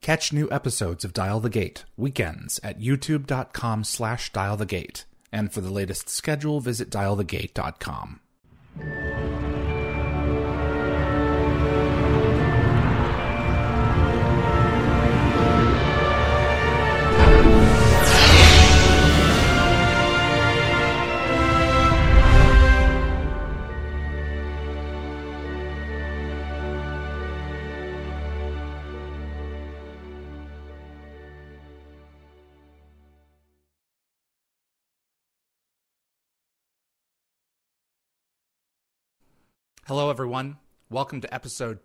Catch new episodes of Dial the Gate weekends at youtube.com/dialthegate. And for the latest schedule, visit dialthegate.com. Hello, everyone. Welcome to episode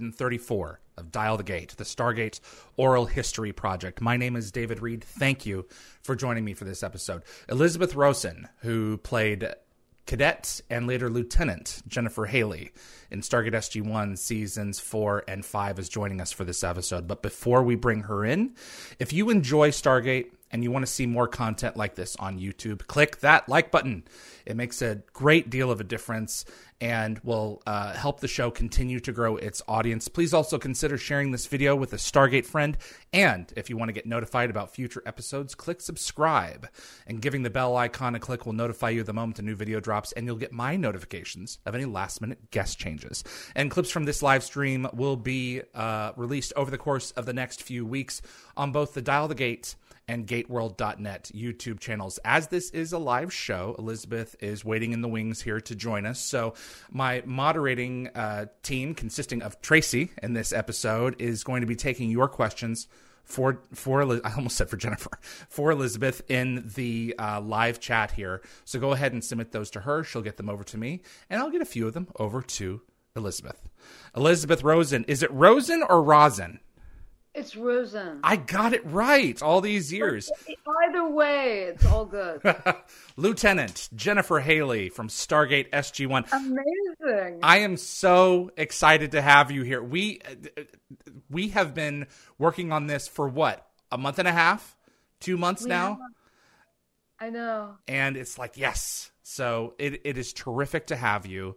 234 of Dial the Gate, the Stargate Oral History Project. My name is David Reed. Thank you for joining me for this episode. Elizabeth Rosen, who played Cadet and later Lieutenant Jennifer Haley in Stargate SG-1 seasons 4 and 5, is joining us for this episode. But before we bring her in, if you enjoy Stargate and you want to see more content like this on YouTube, click that like button. It makes a great deal of a difference and will help the show continue to grow its audience. Please also consider sharing this video with a Stargate friend. And if you want to get notified about future episodes, click subscribe. And giving the bell icon a click will notify you the moment a new video drops, and you'll get my notifications of any last-minute guest changes. And clips from this live stream will be released over the course of the next few weeks on both the Dial the Gate and GateWorld.net YouTube channels. As this is a live show, Elizabeth is waiting in the wings here to join us. So my moderating team, consisting of Tracy in this episode, is going to be taking your questions for I almost said for Jennifer, for Elizabeth in the live chat here. So go ahead and submit those to her. She'll get them over to me, and I'll get a few of them over to Elizabeth. Elizabeth Rosen. Is it Rosen or Rosin? It's Rosen. I got it right all these years. Either way, it's all good. Lieutenant Jennifer Haley from Stargate SG-1. Amazing. I am so excited to have you here. We have been working on this for what? A month and a half? 2 months now? I know. And it's like, yes. So it is terrific to have you.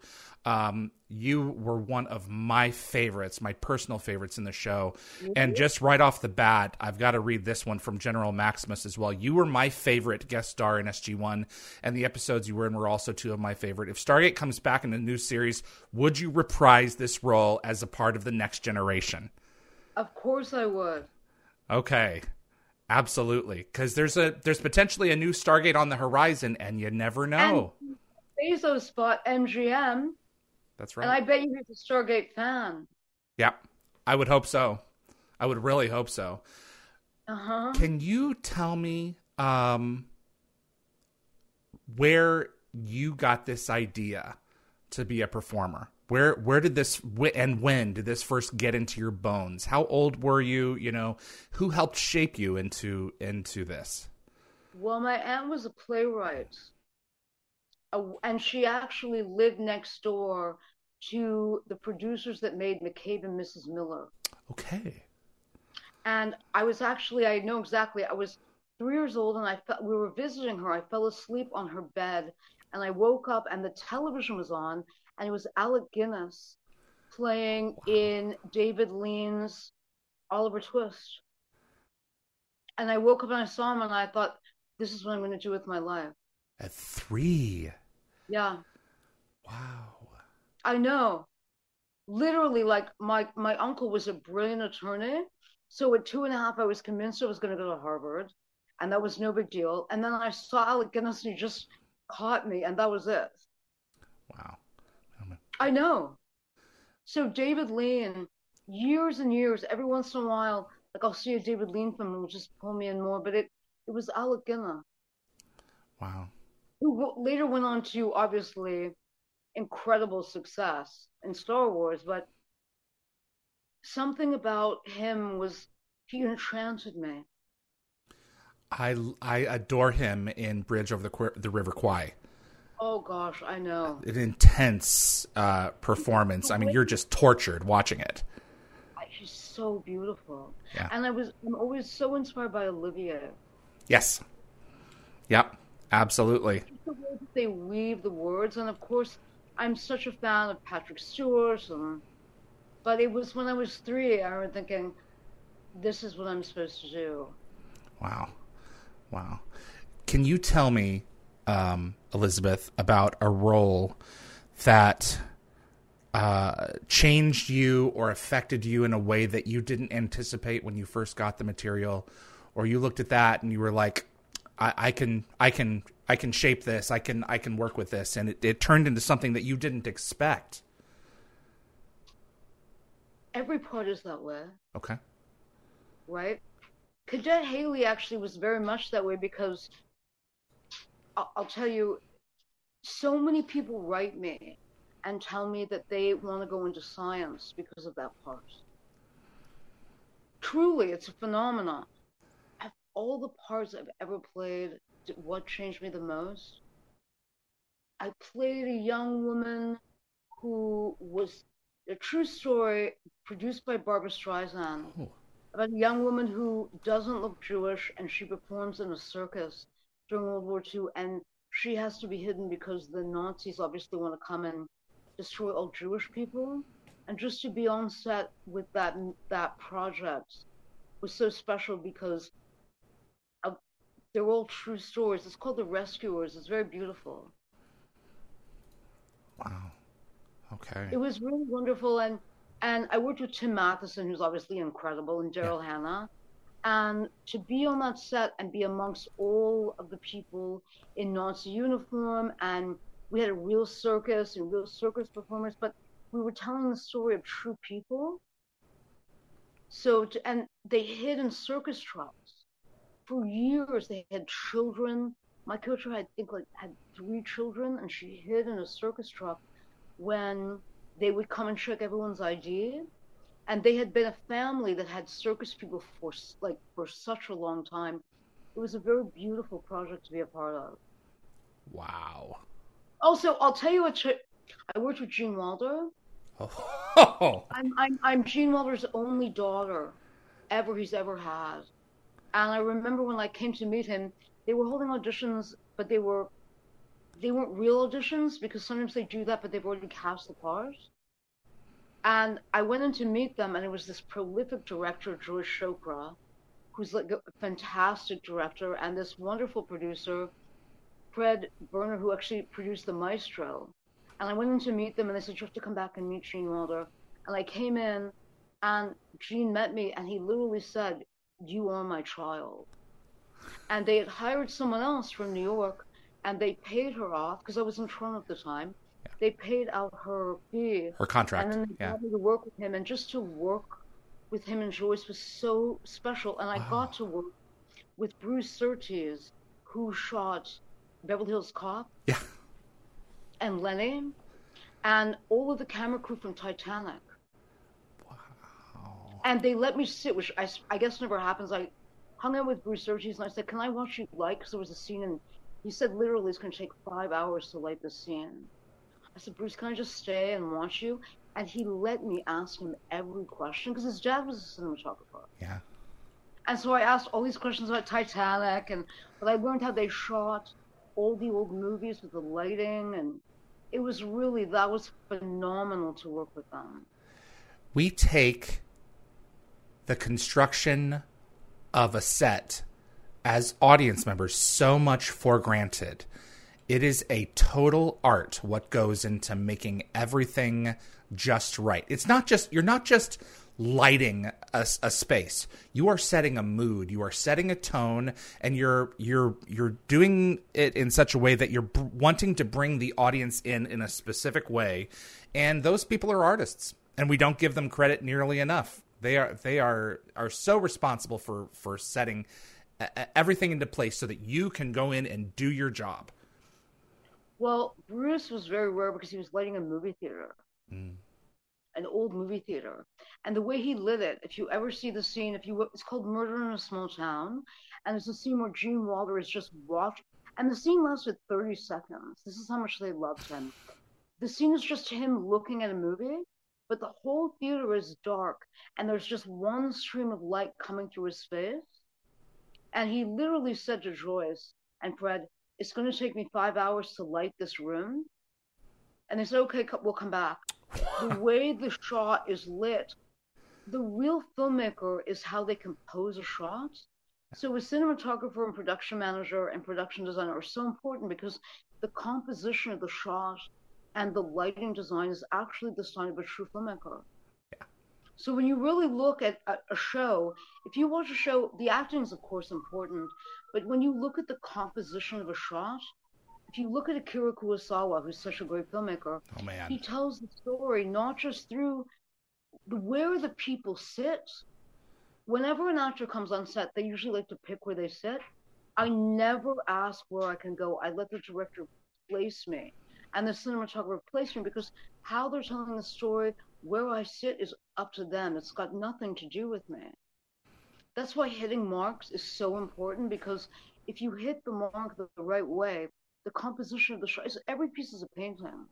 You were one of my favorites, my personal favorites in the show. Mm-hmm. And just right off the bat, I've got to read this one from General Maximus as well. You were my favorite guest star in SG-1, and the episodes you were in were also two of my favorite. If Stargate comes back in a new series, would you reprise this role as a part of the next generation? Of course I would. Okay. Absolutely. Because there's potentially a new Stargate on the horizon, and you never know. And Bezos bought MGM. That's right. And I bet you he's a Stargate fan. Yeah, I would hope so. I would really hope so. Uh-huh. Can you tell me where you got this idea to be a performer? Where did this and when did this first get into your bones? How old were you? You know, who helped shape you into this? Well, my aunt was a playwright. And she actually lived next door to the producers that made McCabe and Mrs. Miller. Okay. And I know exactly, I was 3 years old and we were visiting her. I fell asleep on her bed and I woke up and the television was on and it was Alec Guinness playing in David Lean's Oliver Twist. And I woke up and I saw him and I thought, this is what I'm going to do with my life. At 3. Yeah. Wow. I know. Literally, like my uncle was a brilliant attorney. So at 2.5, I was convinced I was going to go to Harvard. And that was no big deal. And then I saw Alec Guinness and he just caught me. And that was it. Wow. I know. So David Lean, years and years, every once in a while, like I'll see a David Lean film and will just pull me in more. But it was Alec Guinness. Wow. Who later went on to obviously incredible success in Star Wars, but something about him he enchanted me. I adore him in Bridge Over the River Kwai. Oh gosh, I know. An intense performance. I mean, you're just tortured watching it. She's so beautiful. Yeah. And I'm always so inspired by Olivia. Yes. Yep. Absolutely. The way that they weave the words, and of course, I'm such a fan of Patrick Stewart. But it was when I was 3, I remember thinking, this is what I'm supposed to do. Wow. Wow. Can you tell me, Elizabeth, about a role that changed you or affected you in a way that you didn't anticipate when you first got the material, or you looked at that and you were like, I can shape this. I can work with this. And it turned into something that you didn't expect. Every part is that way. Okay. Right? Cadet Haley actually was very much that way because I'll tell you, so many people write me and tell me that they want to go into science because of that part. Truly, it's a phenomenon. Of all the parts I've ever played, what changed me the most? I played a young woman who was a true story produced by Barbra Streisand. Oh. About a young woman who doesn't look Jewish and she performs in a circus during World War II, and she has to be hidden because the Nazis obviously want to come and destroy all Jewish people. And just to be on set with that project was so special because they're all true stories. It's called The Rescuers. It's very beautiful. Wow. Okay. It was really wonderful, and I worked with Tim Matheson, who's obviously incredible, and Daryl Hannah. And to be on that set and be amongst all of the people in Nazi uniform, and we had a real circus and real circus performers, but we were telling the story of true people. So, and they hid in circus trucks. For years, they had children. My character, I think, had 3 children, and she hid in a circus truck when they would come and check everyone's ID. And they had been a family that had circus people for such a long time. It was a very beautiful project to be a part of. Wow. Also, I'll tell you what. I worked with Gene Wilder. Oh. I'm Gene Wilder's only daughter he's ever had. And I remember when I came to meet him, they were holding auditions, but they weren't real auditions because sometimes they do that, but they've already cast the part. And I went in to meet them, and it was this prolific director, George Chopra, who's like a fantastic director, and this wonderful producer, Fred Berner, who actually produced The Maestro. And I went in to meet them, and they said, you have to come back and meet Gene Wilder. And I came in, and Gene met me, and he literally said, you are my child. And they had hired someone else from New York, and they paid her off, because I was in Toronto at the time. Yeah. They paid out her fee. Her contract. And then they got me to work with him, and just to work with him and Joyce was so special. And I got to work with Bruce Surtees, who shot Beverly Hills Cop. Yeah. And Lenny, and all of the camera crew from Titanic. Wow. And they let me sit, which I guess never happens. I hung out with Bruce Surtees, and I said, can I watch you light? Because there was a scene, and he said, literally, it's going to take 5 hours to light the scene. I said, Bruce, can I just stay and watch you? And he let me ask him every question, because his dad was a cinematographer. Yeah. And so I asked all these questions about Titanic, but I learned how they shot all the old movies with the lighting, and that was phenomenal to work with them. We take the construction of a set as audience members so much for granted. It is a total art what goes into making everything just right. You're not just lighting a space. You are setting a mood. You are setting a tone, and you're doing it in such a way that you're wanting to bring the audience in a specific way. And those people are artists, and we don't give them credit nearly enough. They are so responsible for setting everything into place so that you can go in and do your job. Well, Bruce was very rare because he was lighting a movie theater. An old movie theater. And the way he lit it, if you ever see the scene, it's called Murder in a Small Town, and there's a scene where Gene Wilder is just watching, and the scene lasted 30 seconds. This is how much they loved him. The scene is just him looking at a movie, but the whole theater is dark, and there's just one stream of light coming through his face. And he literally said to Joyce and Fred, it's going to take me 5 hours to light this room. And they said, okay, we'll come back. The way the shot is lit, the real filmmaker is how they compose a shot. So a cinematographer and production manager and production designer are so important because the composition of the shot and the lighting design is actually the sign of a true filmmaker. Yeah. So when you really look at a show, if you watch a show, the acting is of course important, but when you look at the composition of a shot, if you look at Akira Kurosawa, who's such a great filmmaker, Oh man. he tells the story not just through where the people sit. Whenever an actor comes on set, they usually like to pick where they sit. I never ask where I can go. I let the director place me and the cinematographer place me because how they're telling the story, where I sit is up to them. It's got nothing to do with me. That's why hitting marks is so important because if you hit the mark the right way, the composition of the shot is every piece is a painting.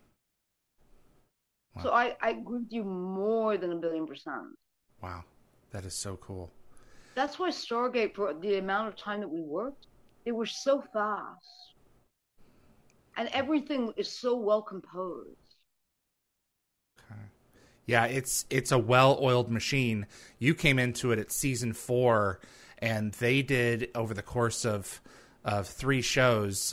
Wow. So I agree with you more than 1,000,000,000%. Wow. That is so cool. That's why Stargate, for the amount of time that we worked, they were so fast. And everything is so well composed. Okay. Yeah, it's a well-oiled machine. You came into it at season 4, and they did over the course of 3 shows,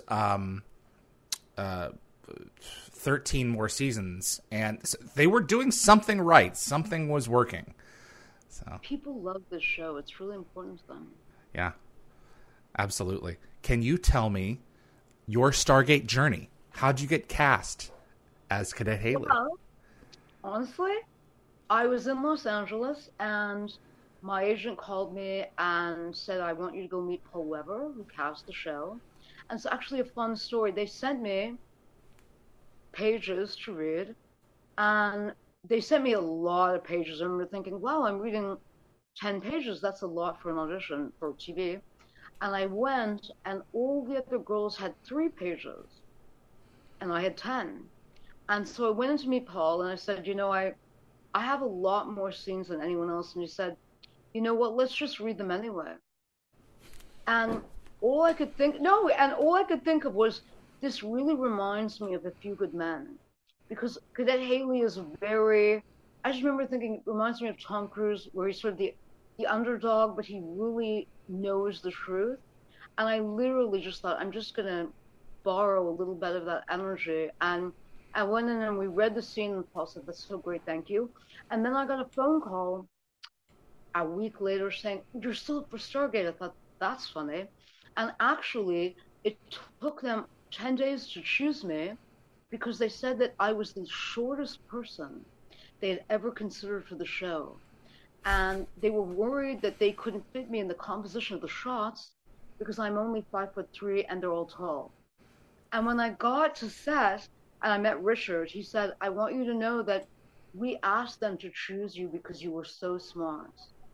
13 more seasons, and they were doing something right. Something was working. So People love this show. It's really important to them. yeah, absolutely. Can you tell me your Stargate journey? How'd you get cast as Cadet Haley? Well, honestly, I was in Los Angeles and my agent called me and said, I want you to go meet Paul Weber, who cast the show. And it's actually a fun story. They sent me pages to read, and they sent me a lot of pages. I remember thinking, wow, I'm reading 10 pages. That's a lot for an audition for TV. And I went, and all the other girls had 3 pages, and I had 10. And so I went in to meet Paul, and I said, I have a lot more scenes than anyone else. And he said, you know what, let's just read them anyway. And all I could think of was, this really reminds me of A Few Good Men. Because Cadet Haley is I just remember thinking, it reminds me of Tom Cruise, where he's sort of the underdog, but he really knows the truth. And I literally just thought, I'm just going to borrow a little bit of that energy. And I went in and we read the scene, and Paul said, that's so great, thank you. And then I got a phone call a week later saying, you're still up for Stargate. I thought, that's funny. And actually, it took them 10 days to choose me because they said that I was the shortest person they had ever considered for the show. And they were worried that they couldn't fit me in the composition of the shots because I'm only 5'3" and they're all tall. And when I got to set and I met Richard, he said, I want you to know that we asked them to choose you because you were so smart.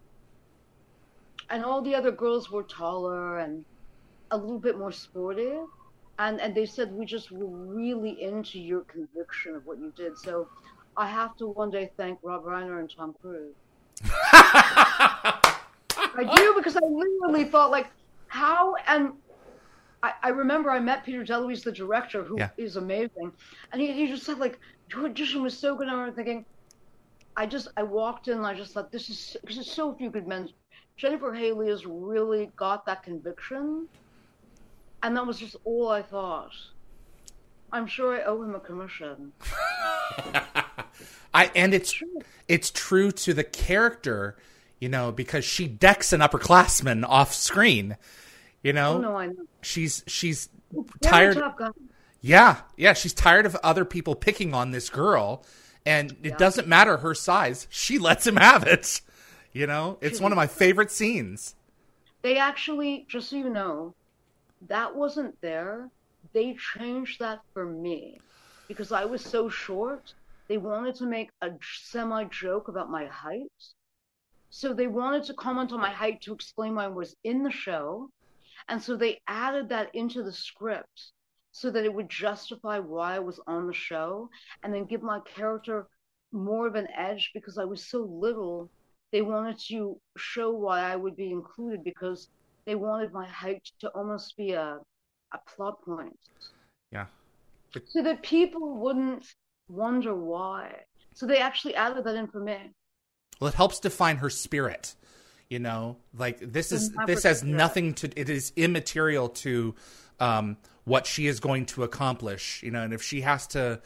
And all the other girls were taller and a little bit more sporty. And they said, we just were really into your conviction of what you did. So I have to one day thank Rob Reiner and Tom Cruise. I do, because I literally thought, like, how? And I remember I met Peter DeLuise, the director, who is amazing. And he just said, like, your audition was so good. And I remember thinking, I walked in and I just thought, this is, because it's so few good men. Jennifer Haley has really got that conviction. And that was just all I thought. I'm sure I owe him a commission. It's true to the character, because she decks an upperclassman off screen. Oh, no, I know. She's tired. Yeah, she's tired of other people picking on this girl, and it doesn't matter her size. She lets him have it. It's one of my favorite scenes. They actually, just so you know, that wasn't there. They changed that for me because I was so short. They wanted to make a semi-joke about my height. So they wanted to comment on my height to explain why I was in the show. And so they added that into the script so that it would justify why I was on the show and then give my character more of an edge because I was so little. They wanted to show why I would be included because they wanted my height to almost be a plot point. Yeah. So that people wouldn't wonder why. So they actually added that in for me. Well, it helps define her spirit. You know, like this has nothing to. It is immaterial to what she is going to accomplish. You know, and if she has to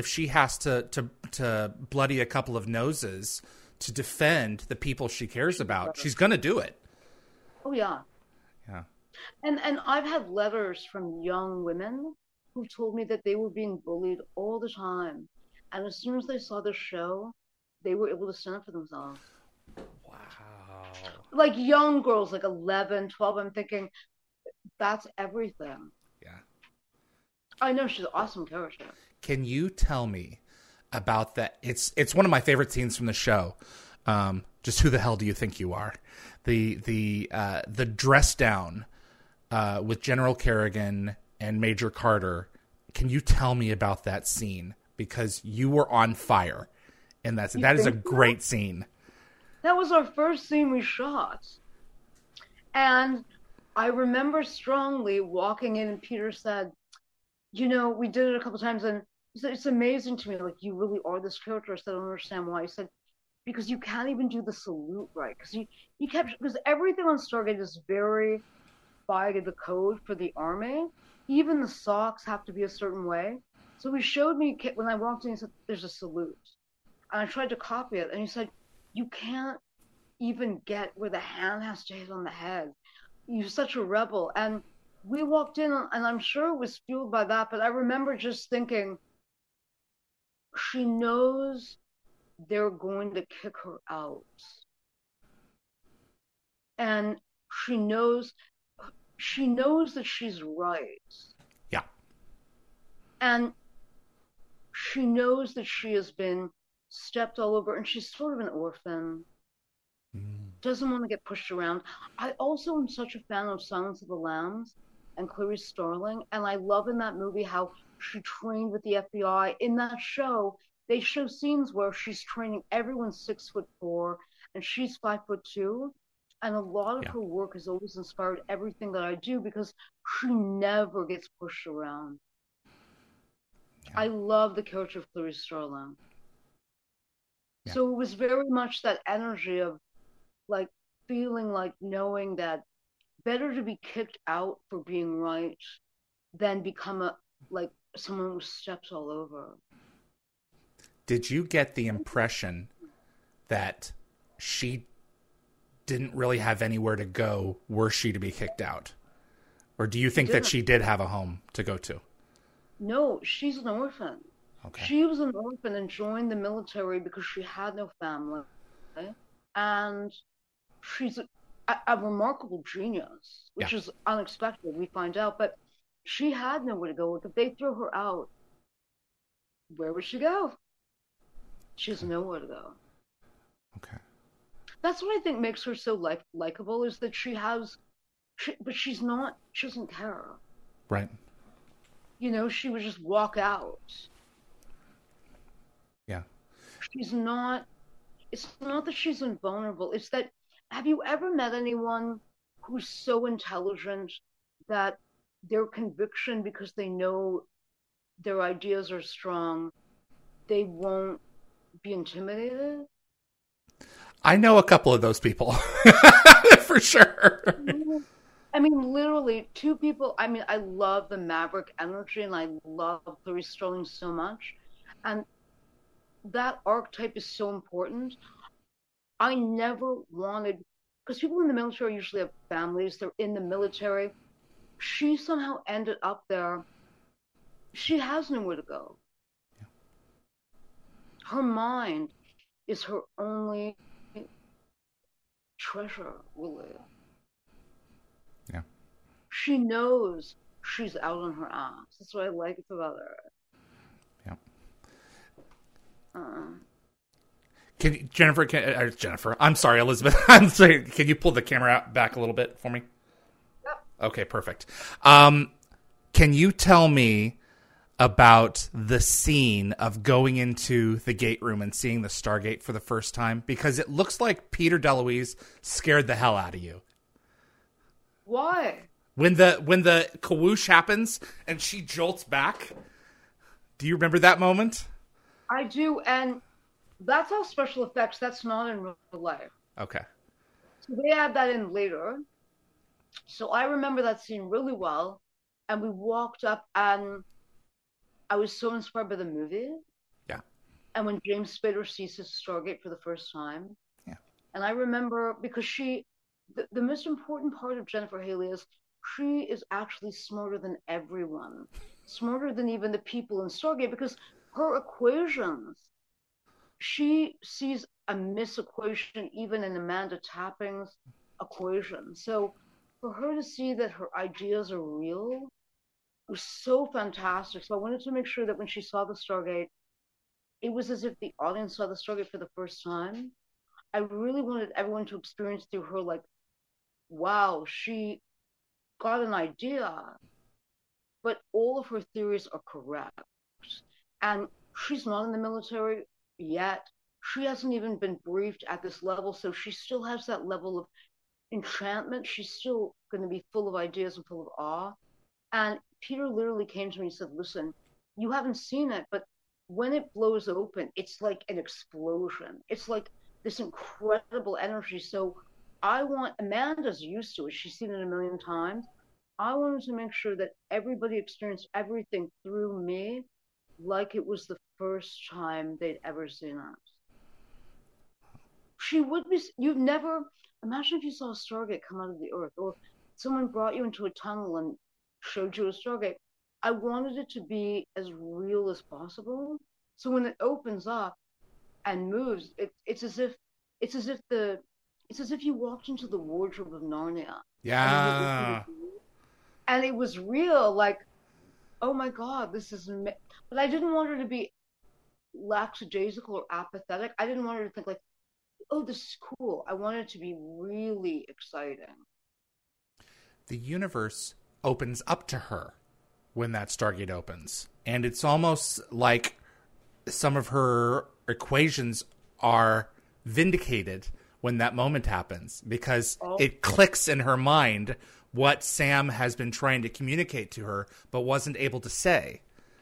bloody a couple of noses to defend the people she cares about, she's going to do it. Oh yeah. Yeah. And I've had letters from young women who told me that they were being bullied all the time, and as soon as they saw the show, they were able to stand up for themselves. Wow. Like young girls, like 11, 12. I'm thinking, that's everything. Yeah. I know, she's an awesome character. Can you tell me about that? It's one of my favorite scenes from the show. Just who the hell do you think you are? The dress down with General Kerrigan and Major Carter. Can you tell me about that scene? Because you were on fire, and that is a great scene. That was our first scene we shot. And I remember strongly walking in, and Peter said, you know, we did it a couple times, and he said, it's amazing to me, like, you really are this character. I said, I don't understand why. He said, because you can't even do the salute right. Because everything on Stargate is very by the code for the Army. Even the socks have to be a certain way. So he showed me, when I walked in, he said, there's a salute. And I tried to copy it, and he said, you can't even get where the hand has to hit on the head. You're such a rebel. And we walked in, and I'm sure it was fueled by that, but I remember just thinking, she knows they're going to kick her out. And she knows that she's right. Yeah. And she knows that she has been stepped all over, and she's sort of an orphan. Doesn't want to get pushed around. I also am such a fan of Silence of the Lambs and Clarice Starling, and I love in that movie how she trained with the FBI. In that show, they show scenes where she's training everyone 6'4" and she's 5'2", and a lot of her work has always inspired everything that I do because she never gets pushed around. Yeah. I love the character of Clarice Starling. Yeah. So it was very much that energy of like feeling like knowing that better to be kicked out for being right than become someone who steps all over. Did you get the impression that she didn't really have anywhere to go were she to be kicked out? Or do you think that she did have a home to go to? No, she's an orphan. Okay. She was an orphan and joined the military because she had no family. And she's a remarkable genius, which is unexpected, we find out. But she had nowhere to go. If they threw her out, where would she go? She has nowhere to go. Okay. That's what I think makes her so likable, is that but she doesn't care. Right. You know, she would just walk out. Yeah. It's not that she's invulnerable. It's that, have you ever met anyone who's so intelligent that their conviction, because they know their ideas are strong, they won't be intimidated? I know a couple of those people. For sure. I mean, literally, two people. I mean, I love the Maverick energy, and I love Clarice Starling so much. And that archetype is so important. I never wanted, because people in the military usually have families, they're in the military. She somehow ended up there. She has nowhere to go. Yeah. Her mind is her only treasure, really. Yeah. She knows she's out on her ass. That's what I like about her. Yeah. Jennifer, I'm sorry, Elizabeth. I'm sorry. Can you pull the camera back a little bit for me? Yep. Okay, perfect. Can you tell me about the scene of going into the gate room and seeing the Stargate for the first time? Because it looks like Peter DeLuise scared the hell out of you. Why? When the kawoosh happens and she jolts back. Do you remember that moment? I do, and That's all special effects. That's not in real life. Okay. So they add that in later. So I remember that scene really well. And we walked up, and I was so inspired by the movie. Yeah. And when James Spader sees his Stargate for the first time, Yeah. and I remember because the most important part of Jennifer Haley is she is actually smarter than everyone, smarter than even the people in Stargate because her equations, she sees a misequation even in Amanda Tapping's equation. So for her to see that her ideas are real was so fantastic. So I wanted to make sure that when she saw the Stargate, it was as if the audience saw the Stargate for the first time. I really wanted everyone to experience through her, like, wow, she got an idea, but all of her theories are correct. And she's not in the military yet. She hasn't even been briefed at this level, so she still has that level of enchantment. She's still going to be full of ideas and full of awe. And Peter literally came to me and said, listen, you haven't seen it, but when it blows open, it's like an explosion. It's like this incredible energy. So Amanda's used to it. She's seen it a million times. I wanted to make sure that everybody experienced everything through me like it was the first time they'd ever seen it. She would be, you've never, imagine if you saw a Stargate come out of the earth, or someone brought you into a tunnel and showed you a Stargate. I wanted it to be as real as possible. So when it opens up and moves, it's as if the it's as if you walked into the wardrobe of Narnia and then you opened Yeah. the door and it was real. Like, oh my God, this is. But I didn't want her to be lackadaisical or apathetic. I didn't want her to think like, oh, this is cool. I wanted it to be really exciting. The universe opens up to her when that Stargate opens. And it's almost like some of her equations are vindicated when that moment happens because Oh, it clicks in her mind what Sam has been trying to communicate to her but wasn't able to say.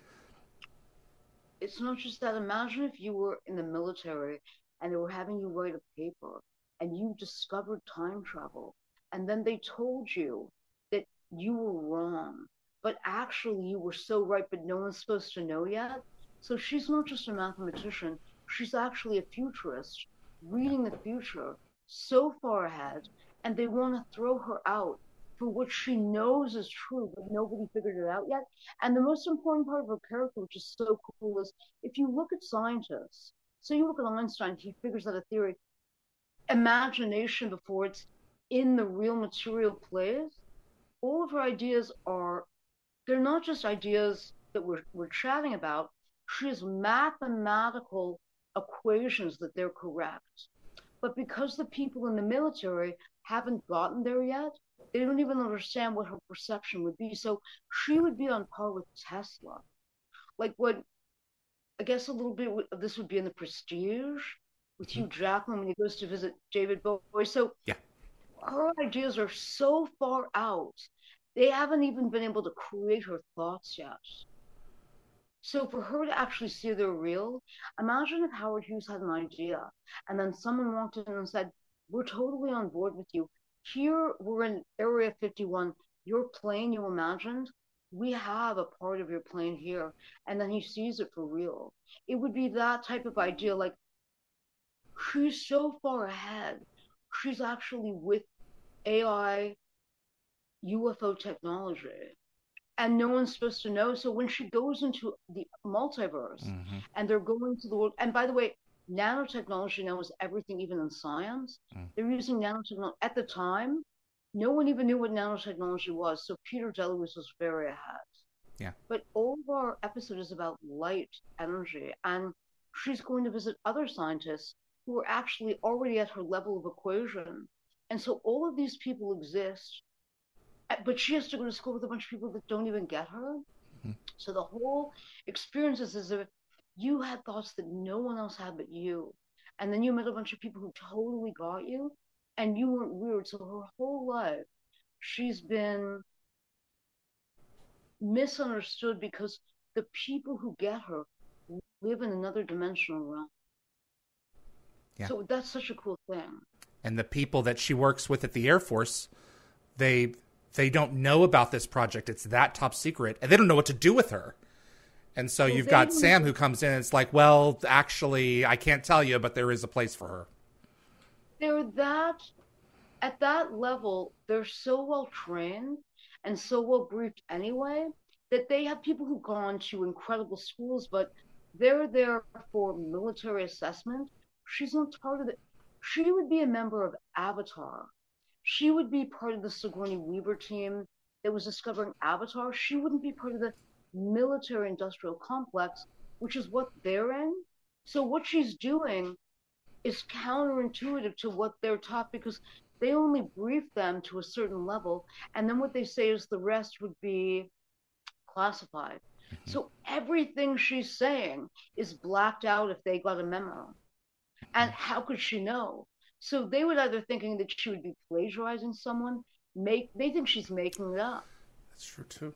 it's not just that. Imagine if you were in the military and they were having you write a paper and you discovered time travel, and then they told you that you were wrong, but actually you were so right, but no one's supposed to know yet. So she's not just a mathematician, she's actually a futurist reading the future so far ahead, and they want to throw her out for what she knows is true, but nobody figured it out yet. And the most important part of her character, which is so cool, is if you look at scientists, so you look at Einstein, he figures out a theory, imagination before it's in the real material plays. All of her ideas are, they're not just ideas that we're chatting about. She has mathematical equations that they're correct. But because the people in the military haven't gotten there yet, they don't even understand what her perception would be. So she would be on par with Tesla. Like what I guess a little bit of this would be in the Prestige with Mm-hmm. Hugh Jackman when he goes to visit David Bowie. So Yeah. her ideas are so far out, they haven't even been able to create her thoughts yet. So for her to actually see they're real, imagine if Howard Hughes had an idea and then someone walked in and said, we're totally on board with you. Here we're in Area 51. Your plane you imagined, we have a part of your plane here. And then he sees it for real. It would be that type of idea. Like, she's so far ahead. She's actually with AI, UFO technology, and no one's supposed to know. So when she goes into the multiverse Mm-hmm. and they're going to the world, and by the way, nanotechnology now is everything, even in science. Mm. They're using nanotechnology. At the time, no one even knew what nanotechnology was. So Peter DeLuise was very ahead. Yeah. But all of our episode is about light energy, and she's going to visit other scientists who are actually already at her level of equation. And so all of these people exist, but she has to go to school with a bunch of people that don't even get her. Mm-hmm. So the whole experience is as if you had thoughts that no one else had but you. And then you met a bunch of people who totally got you and you weren't weird. So her whole life, she's been misunderstood because the people who get her live in another dimensional realm. Yeah. So that's such a cool thing. And the people that she works with at the Air Force, they don't know about this project. It's that top secret, and they don't know what to do with her. And so you've got Sam who comes in and it's like, well, actually, I can't tell you, but there is a place for her. They're that, at that level, they're so well trained and so well briefed anyway that they have people who've gone to incredible schools, but they're there for military assessment. She's not part of it. She would be a member of Avatar. She would be part of the Sigourney Weaver team that was discovering Avatar. She wouldn't be part of the military industrial complex, which is what they're in. So what she's doing is counterintuitive to what they're taught because they only brief them to a certain level. And then what they say is the rest would be classified. Mm-hmm. So everything she's saying is blacked out if they got a memo. And how could she know? So they would either thinking that she would be plagiarizing someone, they think she's making it up. That's true too.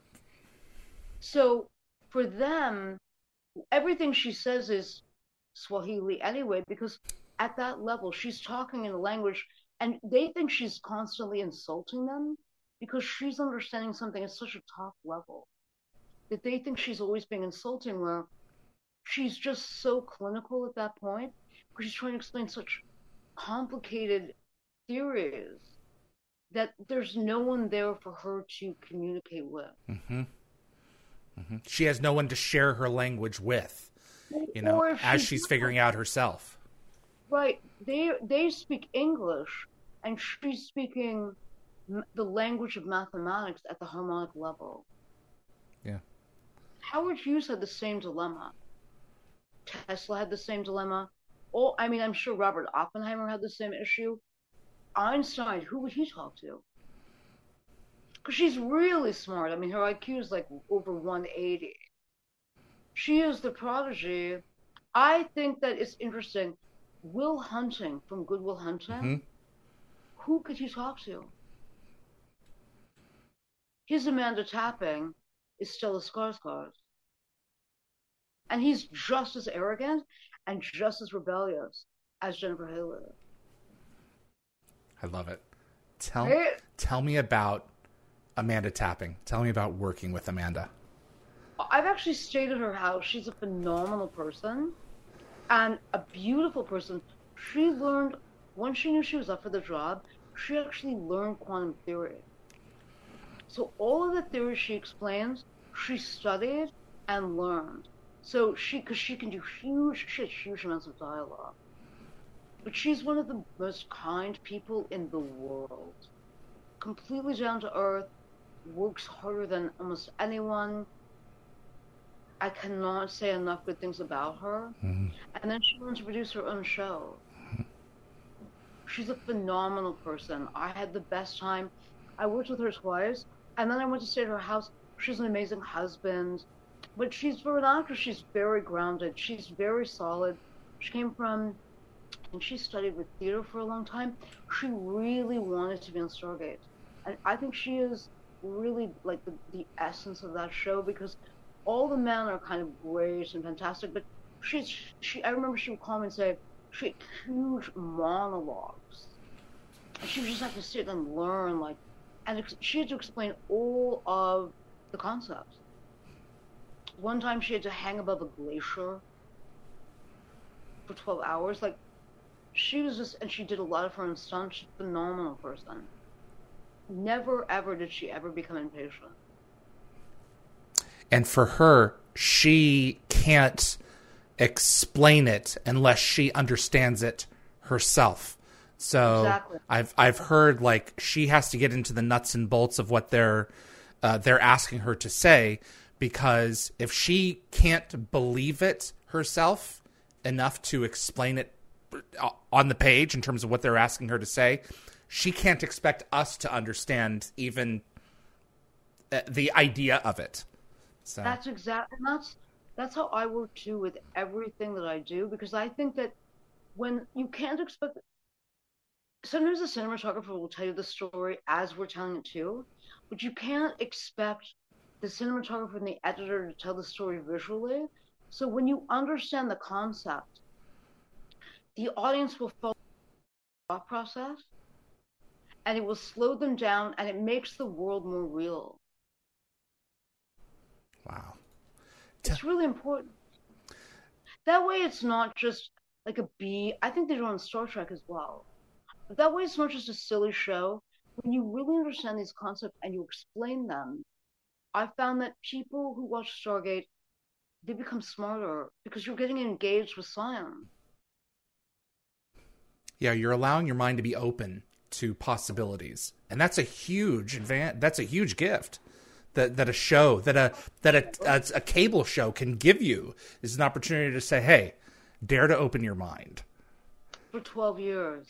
So for them, everything she says is Swahili anyway, because at that level, she's talking in a language, and they think she's constantly insulting them because she's understanding something at such a top level that they think she's always being insulting, where she's just so clinical at that point because she's trying to explain such complicated theories that there's no one there for her to communicate with. Mm-hmm. Mm-hmm. She has no one to share her language with, you know, as she's figuring out herself. Right. They speak English, and she's speaking the language of mathematics at the harmonic level. Yeah. Howard Hughes had the same dilemma. Tesla had the same dilemma. I'm sure Robert Oppenheimer had the same issue. Einstein, who would he talk to? Because she's really smart. I mean, her IQ is like over 180. She is the prodigy. I think that it's interesting. Will Hunting from Good Will Hunting, mm-hmm. Who could he talk to? His Amanda Tapping is Stella Skarsgård. And he's just as arrogant and just as rebellious as Jennifer Haley. I love it. Tell me about Amanda Tapping. Tell me about working with Amanda. I've actually stayed at her house. She's a phenomenal person and a beautiful person. She learned, once she knew she was up for the job, she actually learned quantum theory. So all of the theories she explains, she studied and learned. So because she can do she has huge amounts of dialogue. But she's one of the most kind people in the world. Completely down to earth, works harder than almost anyone. I cannot say enough good things about her. Mm-hmm. And then she went to produce her own show. She's a phenomenal person. I had the best time. I worked with her twice, and then I went to stay at her house. She's an amazing husband. But for an actress, she's very grounded. She's very solid. She came from, and she studied with theater for a long time. She really wanted to be on Stargate. And I think she is really like the essence of that show, because all the men are kind of great and fantastic, but I remember she would call me and say she had huge monologues. And she would just have to sit and learn, and she had to explain all of the concepts. One time she had to hang above a glacier for 12 hours. She was just, and she did a lot of her own stunts. She's a phenomenal person. Never, ever did she ever become impatient. And for her, she can't explain it unless she understands it herself. So exactly. I've heard she has to get into the nuts and bolts of what they're asking her to say, because if she can't believe it herself enough to explain it on the page in terms of what they're asking her to say, she can't expect us to understand even the idea of it. So that's exactly, and that's how I work too with everything that I do, because I think that when you can't expect, sometimes the cinematographer will tell you the story as we're telling it too, but you can't expect the cinematographer and the editor to tell the story visually. So when you understand the concept, the audience will follow the thought process, and it will slow them down, and it makes the world more real. Wow. It's really important. That way, it's not just like a B. I think they do on Star Trek as well. But that way, it's not just a silly show. When you really understand these concepts and you explain them, I found that people who watch Stargate, they become smarter because you're getting engaged with science. Yeah, you're allowing your mind to be open to possibilities, and that's a huge that's a huge gift that a show that a cable show can give you, is an opportunity to say, "Hey, dare to open your mind." For 12 years.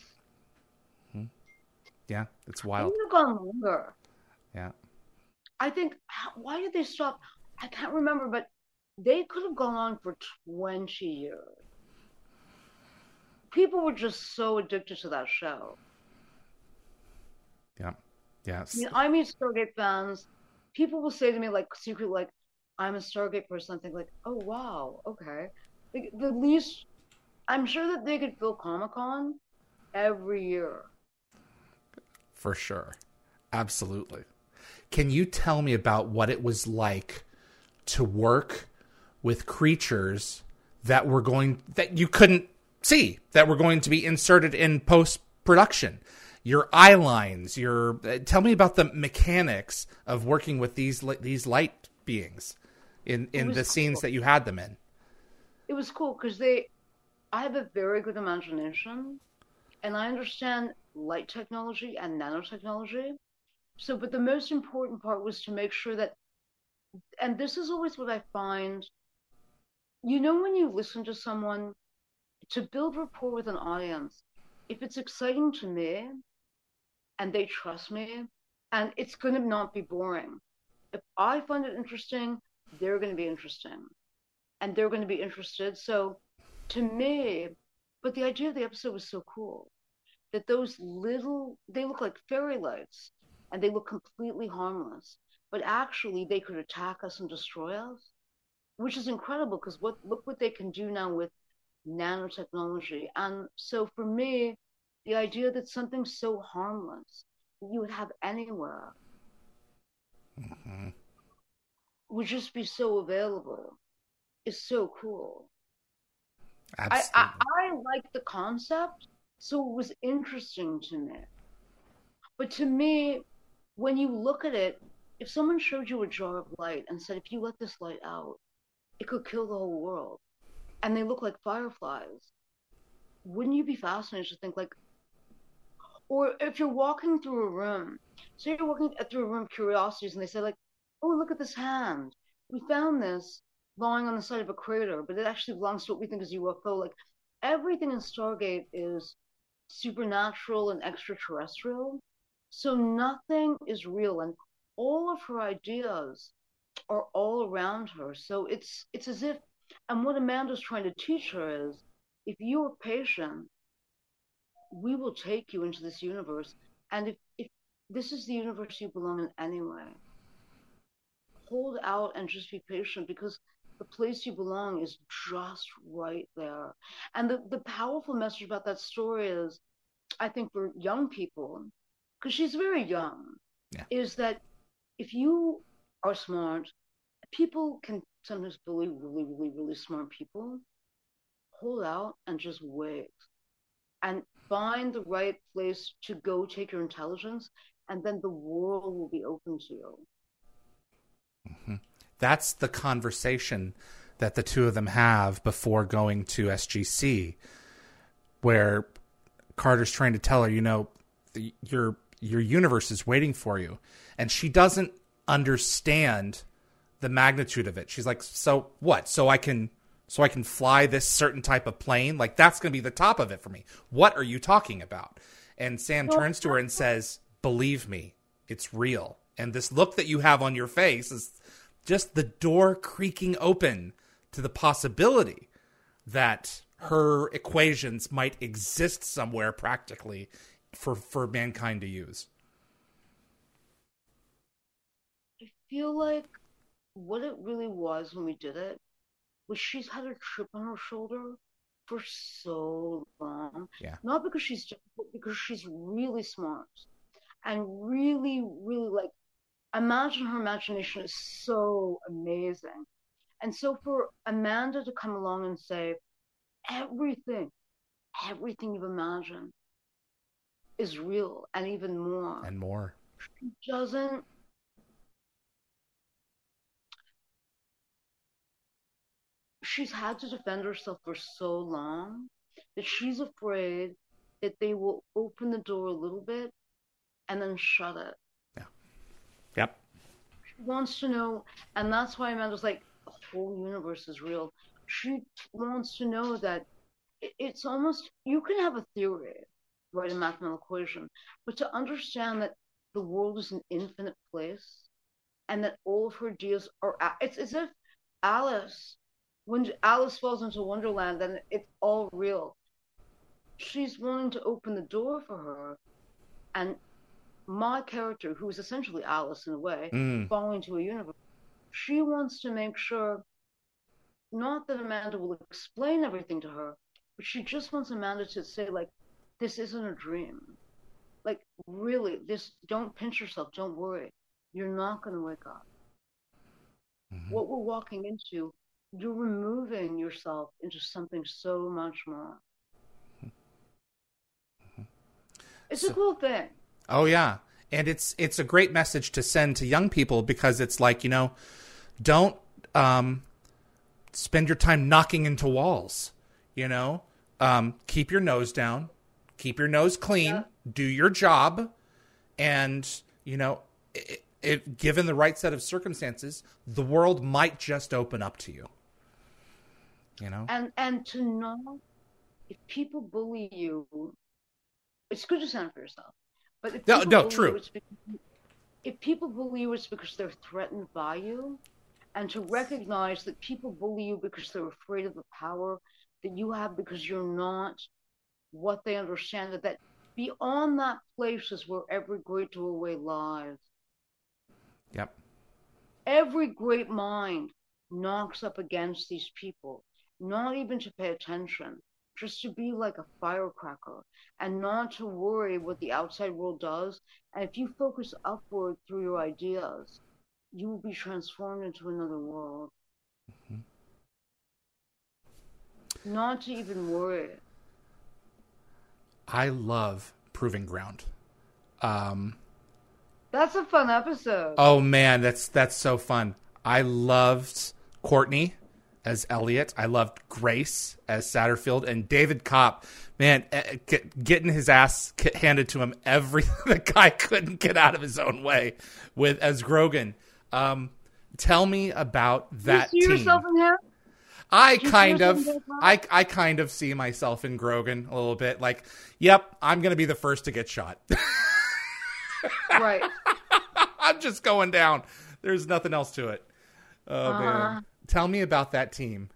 Yeah, it's I wild. think they've gone longer. Yeah. I think, why did they stop? I can't remember, but they could have gone on for 20 years. People were just so addicted to that show. Yeah. I Yes. mean, I meet Stargate fans. People will say to me, like, secretly, like, I'm a Stargate person. I think, like, oh, wow, okay. Like, the least, I'm sure that they could fill Comic-Con every year. For sure. Absolutely. Can you tell me about what it was like to work with creatures that you couldn't see, that were going to be inserted in post production? Your eye lines, tell me about the mechanics of working with these light beings in the scenes that you had them in. It was cool because I have a very good imagination, and I understand light technology and nanotechnology. So, but the most important part was to make sure that, and this is always what I find, when you listen to someone, to build rapport with an audience, if it's exciting to me and they trust me, and it's going to not be boring. If I find it interesting, they're going to be interesting, and they're going to be interested. So, to me, but the idea of the episode was so cool that they look like fairy lights and they look completely harmless, but actually they could attack us and destroy us, which is incredible because look what they can do now with nanotechnology. And so for me, the idea that something so harmless that you would have anywhere would just be so available is so cool. Absolutely. I like the concept, so it was interesting to me. But to me, when you look at it, if someone showed you a jar of light and said, if you let this light out, it could kill the whole world, and they look like fireflies, wouldn't you be fascinated to think, like, or if you're walking through a room, say you're walking through a room of curiosities, and they say, like, oh, look at this hand. We found this lying on the side of a crater, but it actually belongs to what we think is a UFO. Like, everything in Stargate is supernatural and extraterrestrial. So nothing is real, and all of her ideas are all around her. So it's as if, and what Amanda's trying to teach her is, if you are patient, we will take you into this universe. And if this is the universe you belong in anyway, hold out and just be patient because the place you belong is just right there. And the powerful message about that story is, I think for young people, because she's very young, Yeah. is that if you are smart, people can sometimes bully really, really, really smart people. Hold out and just wait and find the right place to go take your intelligence, and then the world will be open to you. That's the conversation that the two of them have before going to SGC, where Carter's trying to tell her, your universe is waiting for you, and she doesn't understand the magnitude of it. She's like, so what? So I can fly this certain type of plane? Like, that's going to be the top of it for me. What are you talking about? And Sam turns to her and says, believe me, it's real. And this look that you have on your face is just the door creaking open to the possibility that her equations might exist somewhere practically for mankind to use. I feel like what it really was when we did it was she's had a chip on her shoulder for so long. Yeah. Not because she's difficult, because she's really smart and really, really like, imagine her imagination is so amazing. And so for Amanda to come along and say, everything, everything you've imagined is real and even more. And more. She doesn't, she's had to defend herself for so long that she's afraid that they will open the door a little bit and then shut it. Yeah. Yep. She wants to know, and that's why Amanda's like, the whole universe is real. She wants to know that it's almost, you can have a theory, write a mathematical equation, but to understand that the world is an infinite place and that all of her ideas are, it's as if Alice, when Alice falls into Wonderland, then it's all real. She's wanting to open the door for her, and my character, who is essentially Alice in a way, falling into a universe, she wants to make sure, not that Amanda will explain everything to her, but she just wants Amanda to say, like, this isn't a dream. Like, really, this, don't pinch yourself, don't worry. You're not going to wake up. What we're walking into, you're removing yourself into something so much more. It's a cool thing. Oh yeah. And it's a great message to send to young people, because it's like, don't spend your time knocking into walls, keep your nose down, keep your nose clean, do your job. And, given the right set of circumstances, the world might just open up to you, And to know, if people bully you, it's good to stand for yourself. But if true. If people bully you, it's because they're threatened by you. And to recognize that people bully you because they're afraid of the power that you have, because you're not what they understand, that beyond that place is where every great doorway lies. Yep. Every great mind knocks up against these people, not even to pay attention, just to be like a firecracker and not to worry what the outside world does. And if you focus upward through your ideas, you will be transformed into another world. Not to even worry. I love Proving Ground. That's a fun episode. Oh man, that's so fun. I loved Courtney as Elliot. I loved Grace as Satterfield, and David Kopp. Man, getting his ass handed to him the guy couldn't get out of his own way as Grogan. Tell me about that team. You see yourself in him? I kind of see myself in Grogan a little bit. Like, yep, I'm going to be the first to get shot. Right. I'm just going down. There's nothing else to it. Oh, man. Tell me about that team.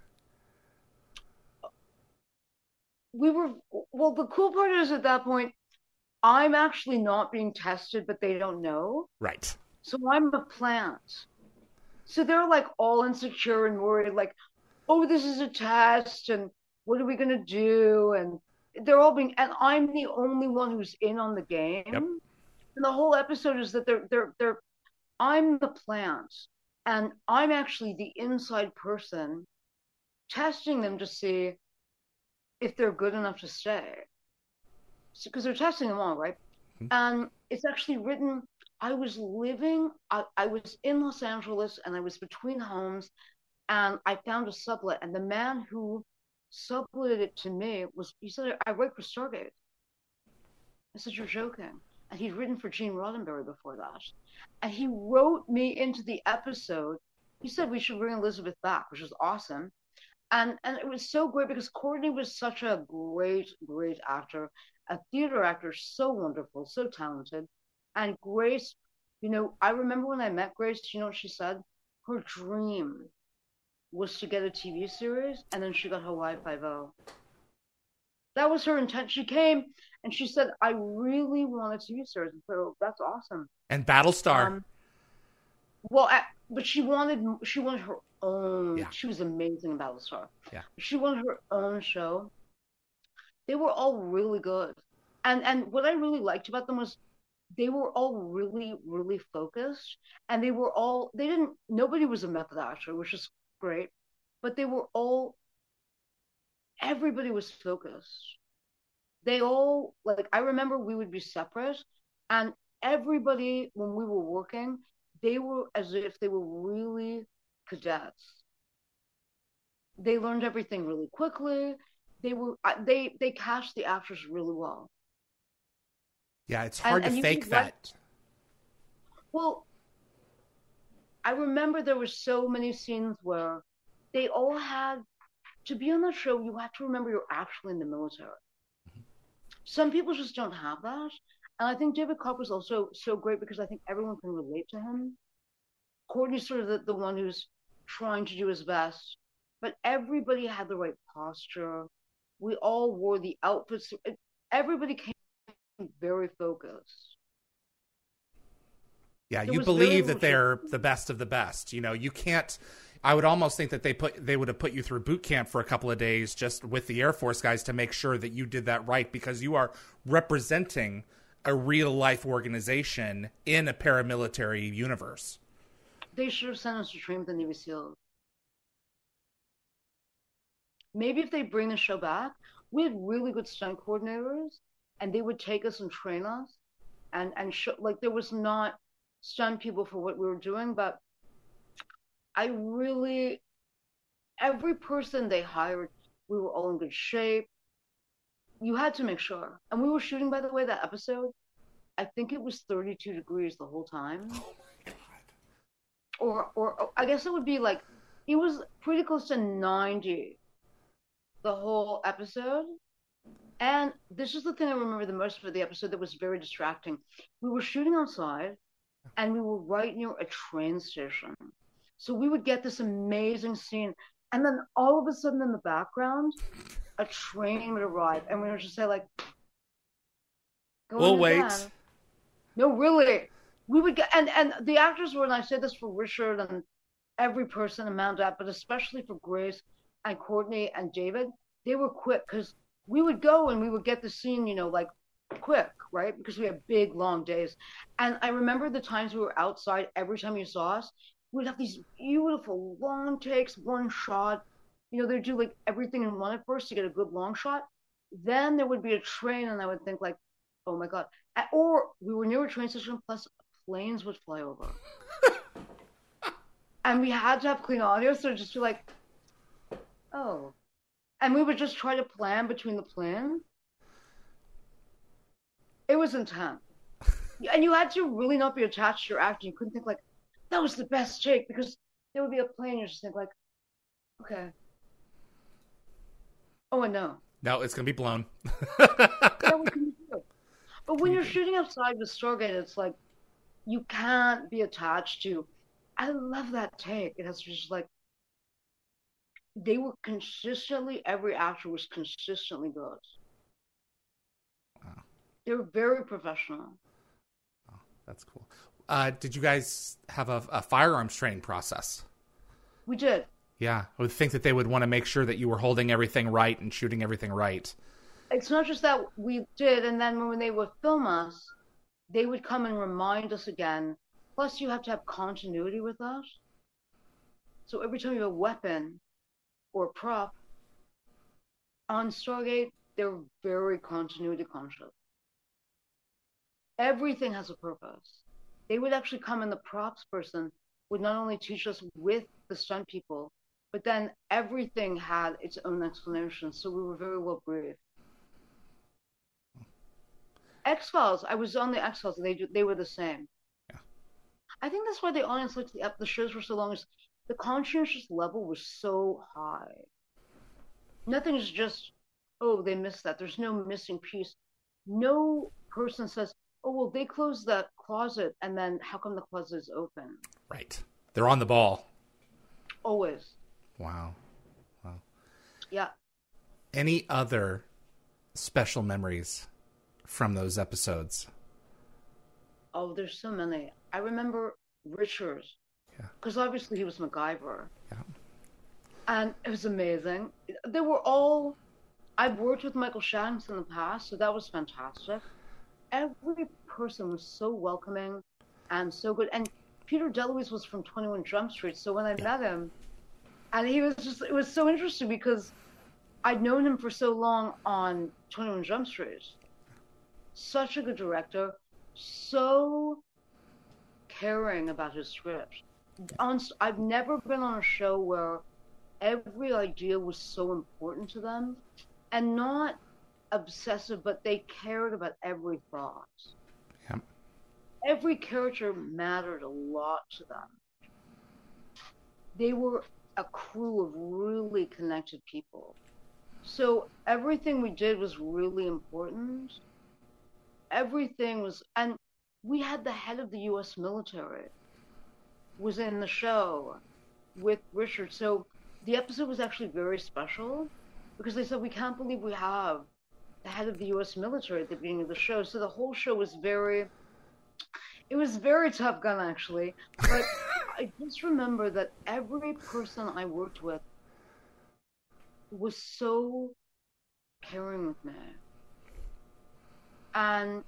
Well, the cool part is at that point, I'm actually not being tested, but they don't know. Right. So I'm a plant. So they're like all insecure and worried, like, oh, this is a test, and what are we going to do? And they're all and I'm the only one who's in on the game. Yep. And the whole episode is that I'm the plant, and I'm actually the inside person testing them to see if they're good enough to stay. Because they're testing them all, right? Mm-hmm. And it's actually written, I was in Los Angeles, and I was between homes, and I found a sublet, and the man who subletted it to me he said, I write for Stargate. I said, you're joking. And he'd written for Gene Roddenberry before that. And he wrote me into the episode. He said we should bring Elizabeth back, which was awesome. And it was so great because Courtney was such a great, great actor, a theater actor, so wonderful, so talented. And Grace, I remember when I met Grace, you know what she said? Her dream was to get a TV series, and then she got Hawaii Five-0. That was her intent. She came and she said, I really want a TV series. So that's awesome. And Battlestar. But she wanted her own. Yeah. She was amazing in Battlestar. Yeah. She wanted her own show. They were all really good. And what I really liked about them was they were all really, really focused. And they didn't, nobody was a method actor, which is great. But everybody was focused. They all, like, I remember we would be separate, and everybody, when we were working, they were as if they were really cadets. They learned everything really quickly. They cast the actors really well. Yeah, it's hard to fake that. Well, I remember there were so many scenes where they all had to be on that show. You have to remember you're actually in the military. Some people just don't have that. And I think David Kopp was also so great because I think everyone can relate to him. Courtney's sort of the one who's trying to do his best, but everybody had the right posture. We all wore the outfits. Everybody came very focused. Yeah, you believe that they're the best of the best. You know, you can't. I would almost think that they would have put you through boot camp for a couple of days just with the Air Force guys to make sure that you did that right, because you are representing a real life organization in a paramilitary universe. They should have sent us to train with the Navy SEALs. Maybe if they bring the show back, we had really good stunt coordinators, and they would take us and train us, and show, like, there was not stunt people for what we were doing, but every person they hired, we were all in good shape. You had to make sure. And we were shooting, by the way, that episode, I think it was 32 degrees the whole time. Oh my God. Or I guess it would be like, it was pretty close to 90 the whole episode. And this is the thing I remember the most for the episode that was very distracting. We were shooting outside, and we were right near a train station. So we would get this amazing scene, and then all of a sudden in the background, a train would arrive, and we would just say, like, we'll wait. No, really. We would get, and the actors were, and I say this for Richard and every person, Amanda, but especially for Grace and Courtney and David, they were quick, because we would go and we would get the scene, you know, like, quick, right? Because we had big, long days. And I remember the times we were outside, every time you saw us, we'd have these beautiful long takes, one shot. You know, they'd do like everything in one at first to get a good long shot. Then there would be a train, and I would think, like, oh my God. Or we were near a train station, plus planes would fly over. And we had to have clean audio, so just be like, oh. And we would just try to plan between the planes. It was intense. And you had to really not be attached to your actor. You couldn't think, like, that was the best take, because there would be a plane, and you just think, like, okay. Oh, and no. No, it's going to be blown. Yeah, what can you do? But when you're shooting outside with Stargate, it's like, you can't be attached to, I love that take. It has just like, they were consistently, every actor was consistently good. Wow. They were very professional. Oh, that's cool. Did you guys have a firearms training process? We did. Yeah, I would think that they would want to make sure that you were holding everything right and shooting everything right. It's not just that we did, and then when they would film us, they would come and remind us again. Plus, you have to have continuity with us. So every time you have a weapon or a prop on Stargate, they're very continuity conscious. Everything has a purpose. They would actually come, and the props person would not only teach us with the stunt people, but then everything had its own explanation. So we were very well briefed. X-Files, I was on the X-Files, and they were the same. Yeah. I think that's why the audience liked the shows for so long, is the conscientious level was so high. Nothing is just, oh, they missed that. There's no missing piece. No person says, oh, well, they closed that closet, and then how come the closet is open? Right. They're on the ball. Always. Wow. Yeah. Any other special memories from those episodes? Oh, there's so many. I remember Richard, because obviously he was MacGyver. Yeah. And it was amazing. They were all I've worked with Michael Shanks in the past, so that was fantastic. Every person was so welcoming and so good. And Peter DeLuise was from 21 Jump Street, so when I met him, and he was just, it was so interesting because I'd known him for so long on 21 Jump Street. Such a good director, so caring about his script. I've never been on a show where every idea was so important to them and not obsessive, but they cared about every thought. Yep. Every character mattered a lot to them. They were a crew of really connected people. So everything we did was really important. Everything was, and we had the head of the U.S. military was in the show with Richard. So the episode was actually very special because they said, we can't believe we have the head of the U.S. military at the beginning of the show. So the whole show was it was very Top Gun, actually. But I just remember that every person I worked with was so caring with me and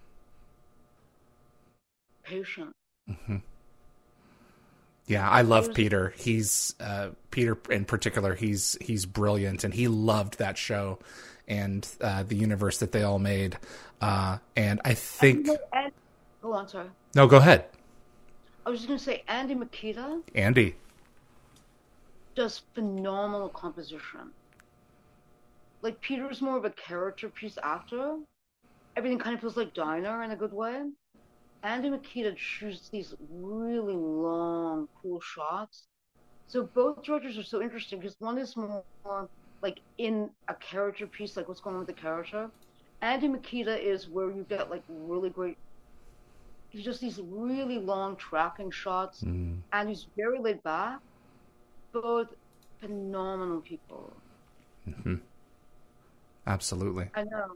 patient. Mm-hmm. Yeah, I love Peter. He's Peter in particular. He's brilliant, and he loved that show and the universe that they all made. And I think. Go on, sorry. No, go ahead. I was just going to say, Andy Makita. Andy does phenomenal composition. Like, Peter's more of a character piece actor. Everything kind of feels like Diner in a good way. Andy Makita shoots these really long, cool shots. So both directors are so interesting because one is more like in a character piece, like what's going on with the character. Andy Makita is where you get like really great, he's just these really long tracking shots, and he's very laid back. Both phenomenal people. Mm-hmm. Absolutely. I know.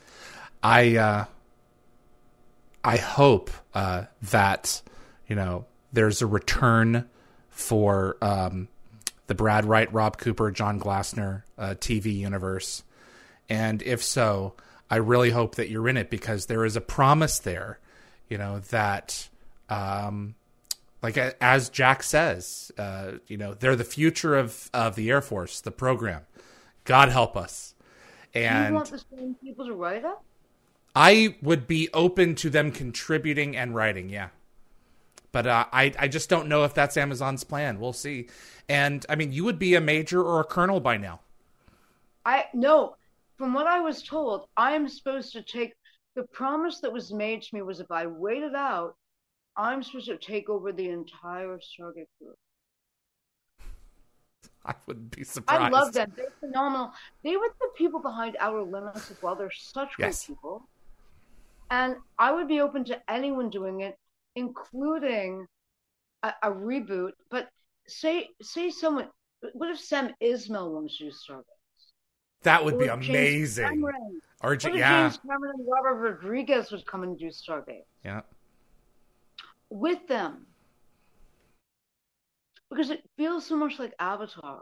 I hope that, you know, there's a return for the Brad Wright, Rob Cooper, John Glassner TV universe. And if so, I really hope that you're in it because there is a promise there, you know, that, like as Jack says, you know, they're the future of the Air Force, the program. God help us. And you want the same people to write it? I would be open to them contributing and writing, yeah. But I just don't know if that's Amazon's plan. We'll see. And, I mean, you would be a major or a colonel by now. No. From what I was told, I am supposed to take... The promise that was made to me was if I waited out, I'm supposed to take over the entire Stargate group. I wouldn't be surprised. I love them. They're phenomenal. They were the people behind Outer Limits as well. They're such great people. And I would be open to anyone doing it, including a reboot. But say someone, what if Sam Ismail wants to do Stargate? That would be amazing. Or James Cameron and Robert Rodriguez would come and do Stargate. Yeah. With them. Because it feels so much like Avatar.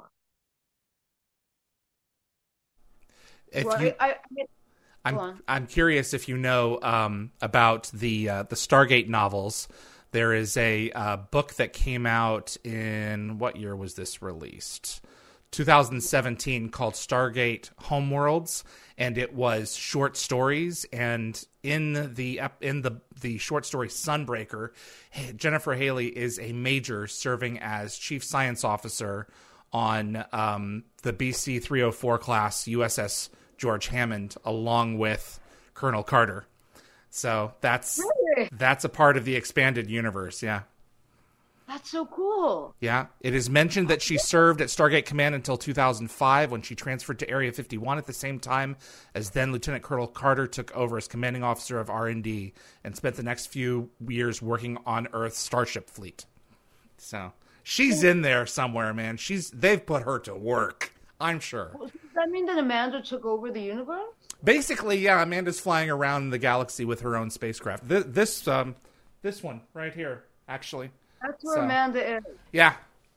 I'm curious if you know about the Stargate novels. There is a book that came out in, what year was this released? 2017, called Stargate Homeworlds, and it was short stories. And in the short story Sunbreaker, Jennifer Haley is a major serving as chief science officer on the BC 304 class USS George Hammond, along with Colonel Carter. So that's a part of the expanded universe. Yeah. That's so cool. Yeah. It is mentioned that she served at Stargate Command until 2005 when she transferred to Area 51 at the same time as then Lieutenant Colonel Carter took over as commanding officer of R&D and spent the next few years working on Earth's Starship fleet. So she's in there somewhere, man. They've put her to work, I'm sure. Does that mean that Amanda took over the universe? Basically, yeah. Amanda's flying around the galaxy with her own spacecraft. This one right here, actually. That's where Amanda is. Yeah, yeah.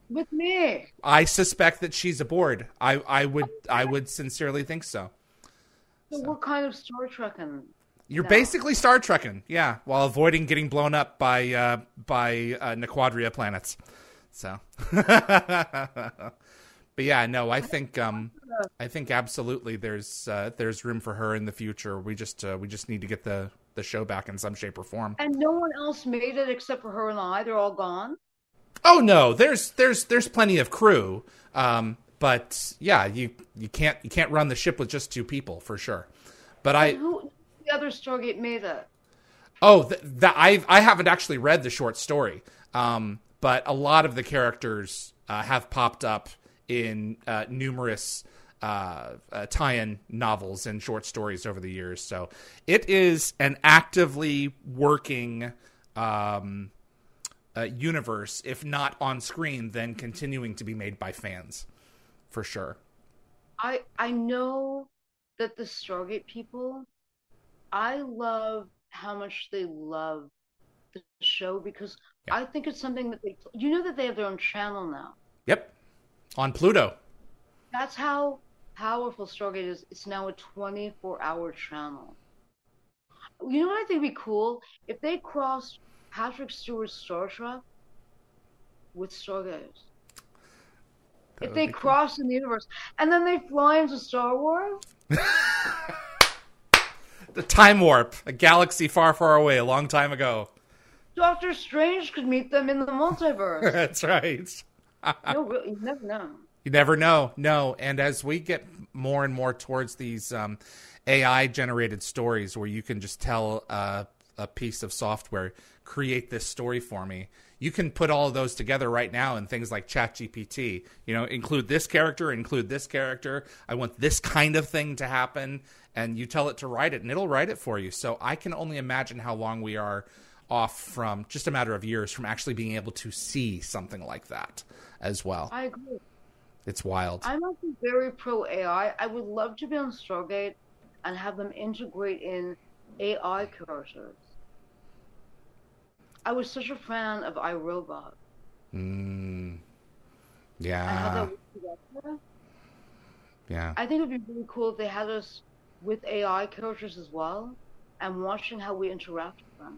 with me. I suspect that she's aboard. I would sincerely think so. So we're kind of Star Trekking You're now. basically Star Trekking, yeah, while avoiding getting blown up by Nequadria planets. So, but yeah, no, I think absolutely there's room for her in the future. We just need to get the show back in some shape or form. And no one else made it except for her and I. They're all gone. Oh no, there's plenty of crew, but yeah, you can't run the ship with just two people for sure. But Who the other Stargate made it? Oh, I haven't actually read the short story, but a lot of the characters have popped up in numerous tie-in novels and short stories over the years. So it is an actively working universe, if not on screen, then continuing to be made by fans, for sure. I know that the Stargate people, I love how much they love the show because Yeah. I think it's something that you know that they have their own channel now. Yep, on Pluto. That's how powerful Stargate is. It's now a 24-hour channel. You know what I think would be cool? If they crossed Patrick Stewart's Star Trek with Stargate. That If would they be cool. cross in the universe and then they fly into Star Wars. The time warp, a galaxy far, far away, a long time ago. Doctor Strange could meet them in the multiverse. That's right. No, really, you never know. You never know. No. And as we get more and more towards these AI-generated stories where you can just tell a piece of software, create this story for me, you can put all of those together right now in things like ChatGPT. You know, include this character, include this character. I want this kind of thing to happen. And you tell it to write it, and it'll write it for you. So I can only imagine how long we are off from, just a matter of years, from actually being able to see something like that as well. I agree. It's wild. I'm actually very pro AI. I would love to be on Stargate and have them integrate in AI characters. I was such a fan of iRobot. Mm, And how yeah. that worked together. Yeah. I think it would be really cool if they had us with AI characters as well and watching how we interact with them.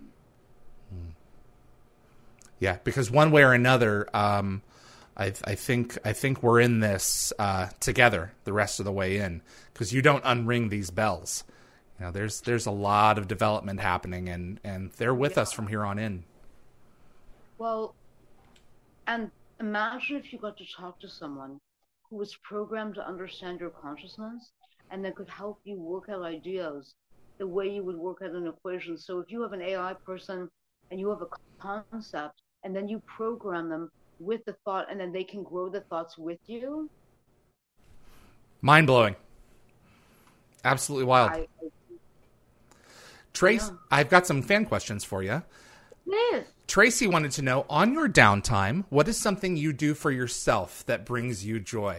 Yeah. Because one way or another, I think we're in this together the rest of the way in, because you don't unring these bells. You know, there's a lot of development happening, and they're with us from here on in. Well, and imagine if you got to talk to someone who was programmed to understand your consciousness and then could help you work out ideas the way you would work out an equation. So if you have an AI person and you have a concept and then you program them with the thought and then they can grow the thoughts with you. Mind blowing. Absolutely wild. Trace, Yeah. I've got some fan questions for you. Yes. Tracy wanted to know, on your downtime, what is something you do for yourself that brings you joy?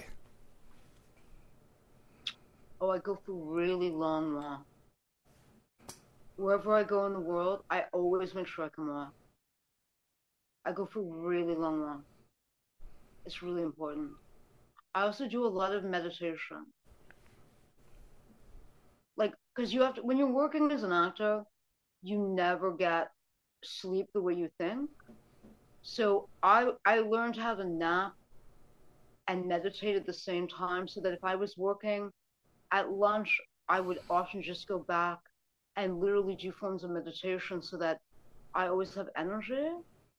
Oh, I go for really long walks. Wherever I go in the world, I always make sure I can walk. I go for really long walks. It's really important. I also do a lot of meditation. Like, because you have to, when you're working as an actor, you never get sleep the way you think. So I learned how to nap and meditate at the same time so that if I was working at lunch, I would often just go back and literally do forms of meditation so that I always have energy.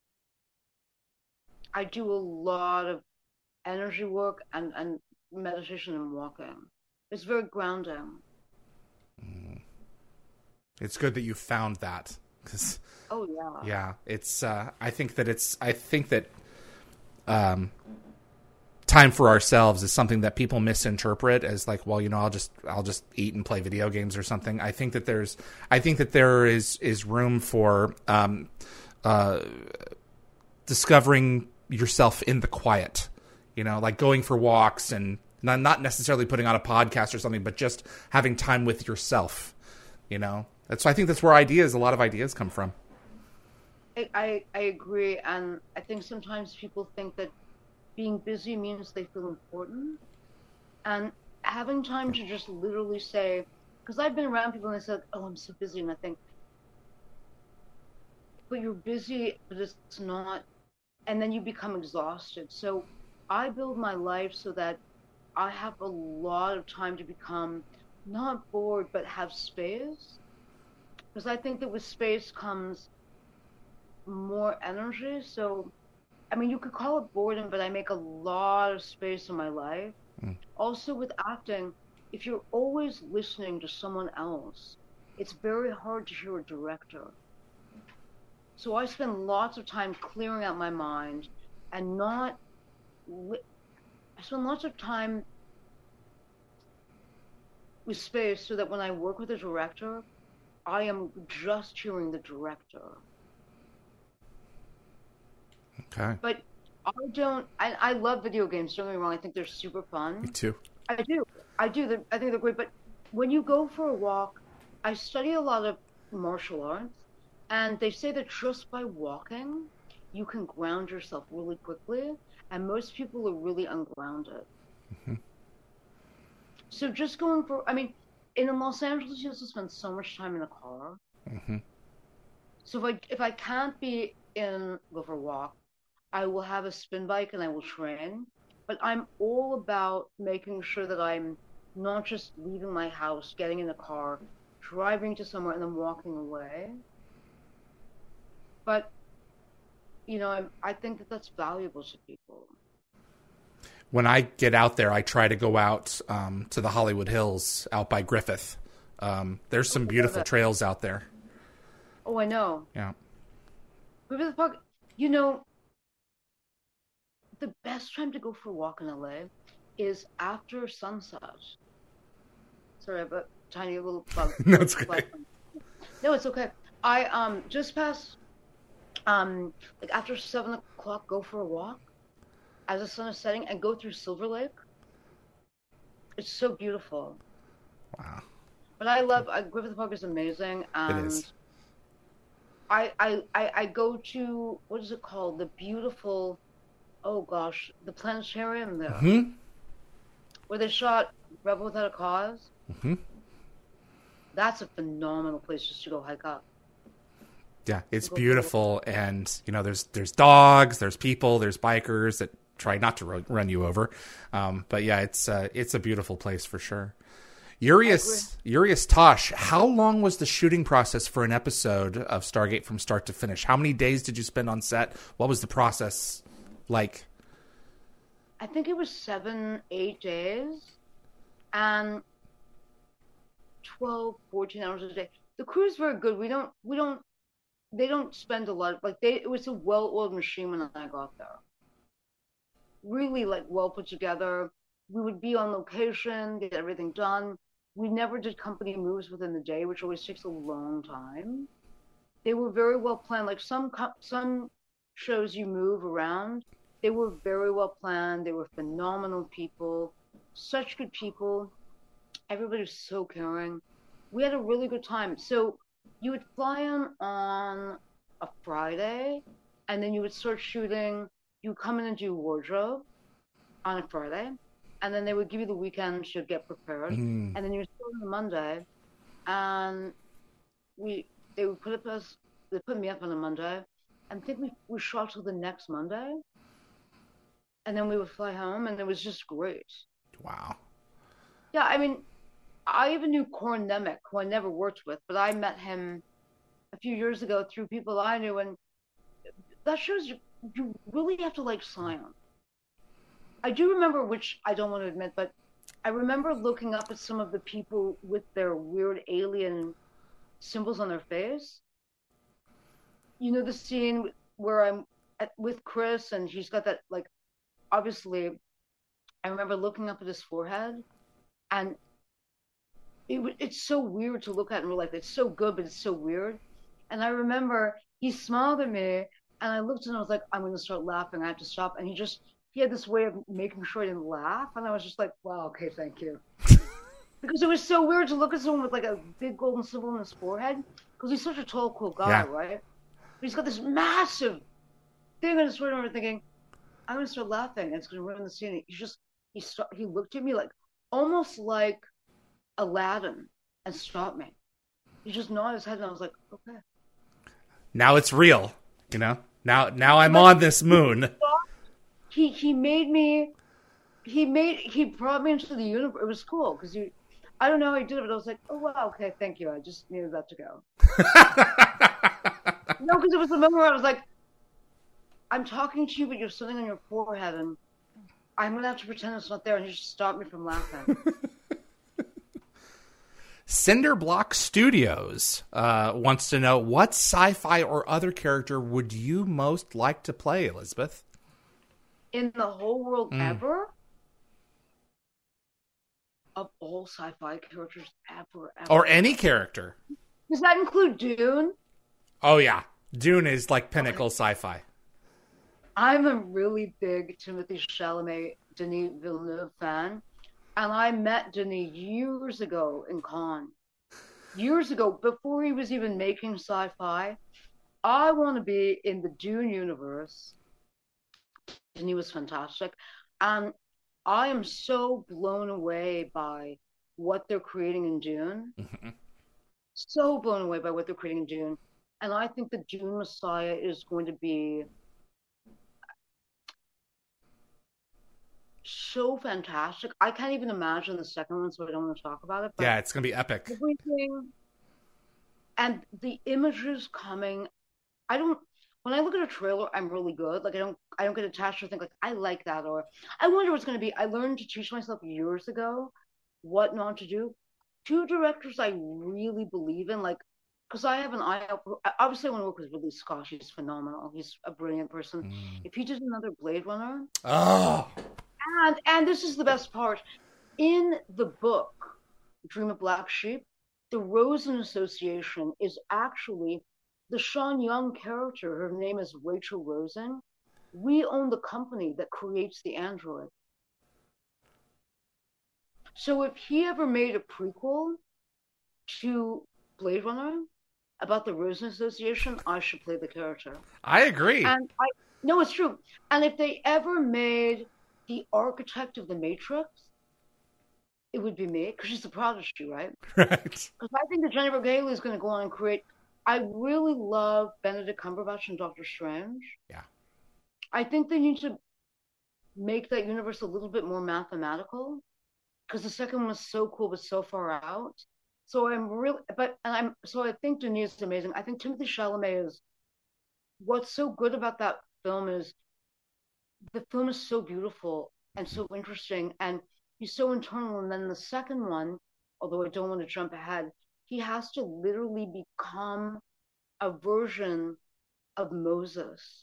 I do a lot of energy work and meditation and walking. It's very grounding. It's good that you found that, because Oh yeah. yeah, it's. I think that time for ourselves is something that people misinterpret as like, well, you know, I'll just eat and play video games or something. I think that there is room for discovering yourself in the quiet. You know, like going for walks and not necessarily putting on a podcast or something, but just having time with yourself. You know, I think that's where a lot of ideas come from. I agree, and I think sometimes people think that being busy means they feel important. And having time to just literally say, because I've been around people and they said, oh, I'm so busy. And I think, but you're busy, but it's not. And then you become exhausted. So I build my life so that I have a lot of time to become not bored, but have space. Because I think that with space comes more energy. So, I mean, you could call it boredom, but I make a lot of space in my life. Also, with acting, if you're always listening to someone else, it's very hard to hear a director. So I spend lots of time clearing out my mind and not. I spend lots of time with space so that when I work with a director, I am just hearing the director. Okay. But I love video games, don't get me wrong. I think they're super fun. Me too. I do. I do. I think they're great. But when you go for a walk, I study a lot of martial arts, and they say that just by walking, you can ground yourself really quickly, and most people are really ungrounded. Mm-hmm. So just going for, I mean, in Los Angeles, you have to spend so much time in the car. Mm-hmm. So if I can't go for a walk, I will have a spin bike and I will train. But I'm all about making sure that I'm not just leaving my house, getting in the car, driving to somewhere, and then walking away. But, I think that that's valuable to people. When I get out there, I try to go out to the Hollywood Hills out by Griffith. There's some beautiful trails out there. Oh, I know. Yeah. Griffith Park, the best time to go for a walk in LA is after sunset. Sorry, I have a tiny little bug. No, it's okay. No, it's okay. I just past like after 7 o'clock, go for a walk as the sun is setting and go through Silver Lake. It's so beautiful. Wow. But I love Griffith Park is amazing. And it is. I go to, what is it called? The beautiful, oh gosh, the planetarium there. Mm-hmm. Where they shot Rebel Without a Cause. Mm-hmm. That's a phenomenal place just to go hike up. Yeah, it's beautiful, and there's dogs, there's people, there's bikers that try not to run you over, but yeah, it's a beautiful place for sure. Urias Tosh, how long was the shooting process for an episode of Stargate from start to finish? How many days did you spend on set? What was the process like? I think it was 7-8 days, and 12, 14 hours a day. The crew's very good. They don't spend a lot. It was a well-oiled machine when I got there. Really, well put together. We would be on location, get everything done. We never did company moves within the day, which always takes a long time. They were very well planned. Like some shows you move around, they were very well planned. They were phenomenal people, such good people. Everybody was so caring. We had a really good time. So you would fly in on a Friday, and then you would start shooting. You would come in and do wardrobe on a Friday, and then they would give you the weekend to get prepared. And then you would start on a Monday, and they put me up on a Monday, and I think we shot till the next Monday, and then we would fly home, and it was just great. Wow. Yeah, I mean, I even knew Corin Nemec, who I never worked with, but I met him a few years ago through people I knew, and that shows you really have to like science. I do remember, which I don't want to admit, but I remember looking up at some of the people with their weird alien symbols on their face. The scene where I'm with Chris and he's got that, obviously, I remember looking up at his forehead, and it's so weird to look at in real life. It's so good, but it's so weird. And I remember he smiled at me, and I looked and I was like, I'm going to start laughing. I have to stop. And he had this way of making sure I didn't laugh. And I was just like, wow, okay, thank you. Because it was so weird to look at someone with a big golden symbol on his forehead. Because he's such a tall, cool guy, right? But he's got this massive thing on his forehead, and we're thinking, I'm gonna start laughing, and it's gonna ruin the scene. He looked at me like almost like Aladdin and stopped me. He just nodded his head, and I was like, okay. Now it's real, you know. Now I'm on this moon. He made me. He brought me into the universe. It was cool because I don't know how he did it, but I was like, oh wow, okay, thank you. I just needed that to go. No, because it was the moment where I was like, I'm talking to you, but you're sitting on your forehead, and I'm gonna have to pretend it's not there, and you just stop me from laughing. Cinderblock Studios wants to know, what sci-fi or other character would you most like to play, Elizabeth? In the whole world ever? Of all sci-fi characters ever. Or any character. Does that include Dune? Oh, yeah. Dune is like pinnacle sci-fi. I'm a really big Timothée Chalamet, Denis Villeneuve fan. And I met Denis years ago in Cannes. Years ago, before he was even making sci-fi. I want to be in the Dune universe. Denis was fantastic. And I am so blown away by what they're creating in Dune. Mm-hmm. So blown away by what they're creating in Dune. And I think the Dune Messiah is going to be so fantastic. I can't even imagine the second one, so I don't want to talk about it. But yeah, it's going to be epic. Everything and the images coming. When I look at a trailer, I'm really good. Like I don't get attached to think like I like that, or I wonder what's going to be. I learned to teach myself years ago what not to do. Two directors I really believe in, like, because I have an eye out for, obviously I want to work with Ridley Scott. He's phenomenal. He's a brilliant person. If he did another Blade Runner, and this is the best part, in the book Dream of Black Sheep, the Rosen Association is actually the Sean Young character. Her name is Rachel Rosen. We own the company that creates the android. So if he ever made a prequel to Blade Runner about the Rosen Association, I should play the character. I agree. And no, it's true. And if they ever made the architect of the Matrix, it would be me, because she's the prodigy, right? Right. Because I think that Jennifer Gailey is going to go on and create. I really love Benedict Cumberbatch and Doctor Strange. Yeah. I think they need to make that universe a little bit more mathematical, because the second one was so cool but so far out. So I think Denis is amazing. I think Timothée Chalamet is. What's so good about that film is the film is so beautiful and so interesting, and he's so internal. And then the second one, although I don't want to jump ahead, he has to literally become a version of Moses,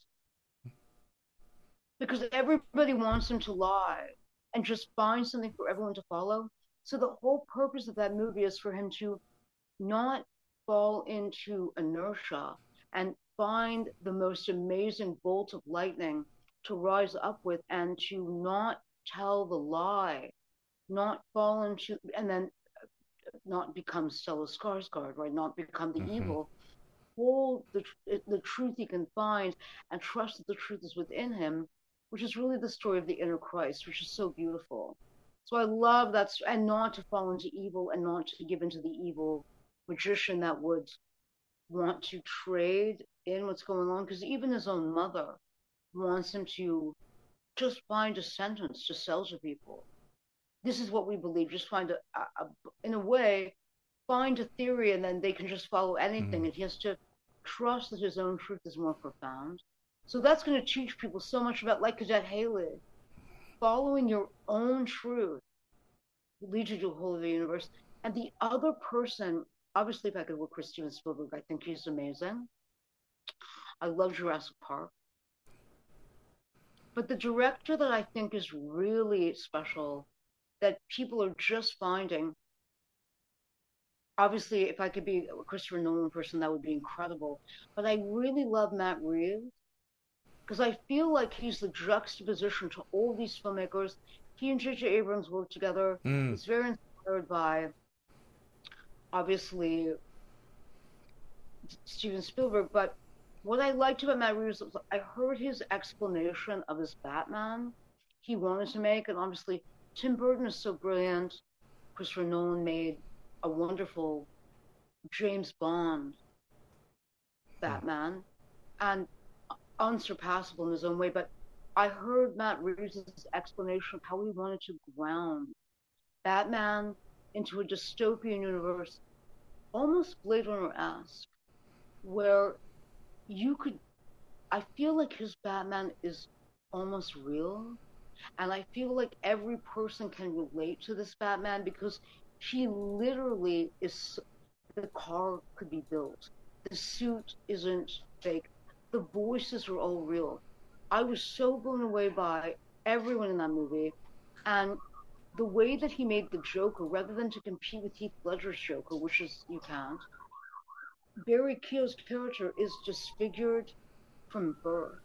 because everybody wants him to lie and just find something for everyone to follow. So the whole purpose of that movie is for him to not fall into inertia and find the most amazing bolt of lightning to rise up with, and to not tell the lie, not fall into, and then not become Stellan Skarsgård, right? Not become the evil. Hold the truth he can find and trust that the truth is within him, which is really the story of the inner Christ, which is so beautiful. So I love that, and not to fall into evil, and not to give into the evil magician that would want to trade in what's going on, because even his own mother wants him to just find a sentence to sell to people. This is what we believe. Just find in a way, find a theory, and then they can just follow anything. And he has to trust that his own truth is more profound. So that's going to teach people so much about, like Cadet Haley, following your own truth leads you to the whole of the universe. And the other person, obviously, if I could work with Steven Spielberg, I think he's amazing. I love Jurassic Park. But the director that I think is really special, that people are just finding, obviously, if I could be a Christopher Nolan person, that would be incredible. But I really love Matt Reeves, because I feel like he's the juxtaposition to all these filmmakers. He and J.J. Abrams worked together. He's very inspired by, obviously, Steven Spielberg, but What I liked about Matt Reeves was I heard his explanation of his Batman he wanted to make, and obviously Tim Burton is so brilliant. Christopher Nolan made a wonderful James Bond Batman, and unsurpassable in his own way. But I heard Matt Reeves' explanation of how he wanted to ground Batman into a dystopian universe, almost Blade Runner-esque, where you could, I feel like his Batman is almost real, and I feel like every person can relate to this Batman because he literally is, the car could be built, the suit isn't fake, the voices are all real. I was so blown away by everyone in that movie, and the way that he made the Joker, rather than to compete with Heath Ledger's Joker, which is, you can't, Barry Keogh's character is disfigured from birth.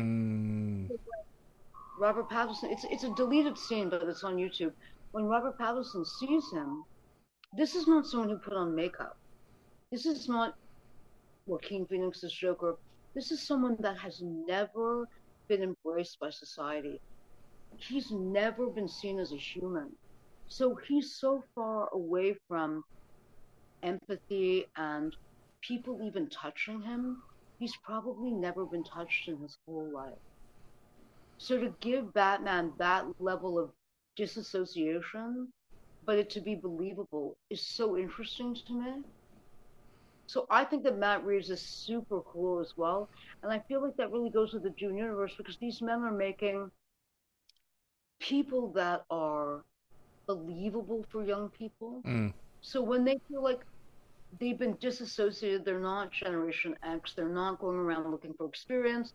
Robert Pattinson, it's a deleted scene, but it's on YouTube. When Robert Pattinson sees him, this is not someone who put on makeup. This is not Joaquin Phoenix's Joker. This is someone that has never been embraced by society. He's never been seen as a human. So he's so far away from empathy and people even touching him. He's probably never been touched in his whole life. So to give Batman that level of disassociation, but it to be believable, is so interesting to me. So I think that Matt Reeves is super cool as well. And I feel like that really goes with the Dune universe because these men are making people that are believable for young people. So when they feel like they've been disassociated, they're not Generation X, they're not going around looking for experience.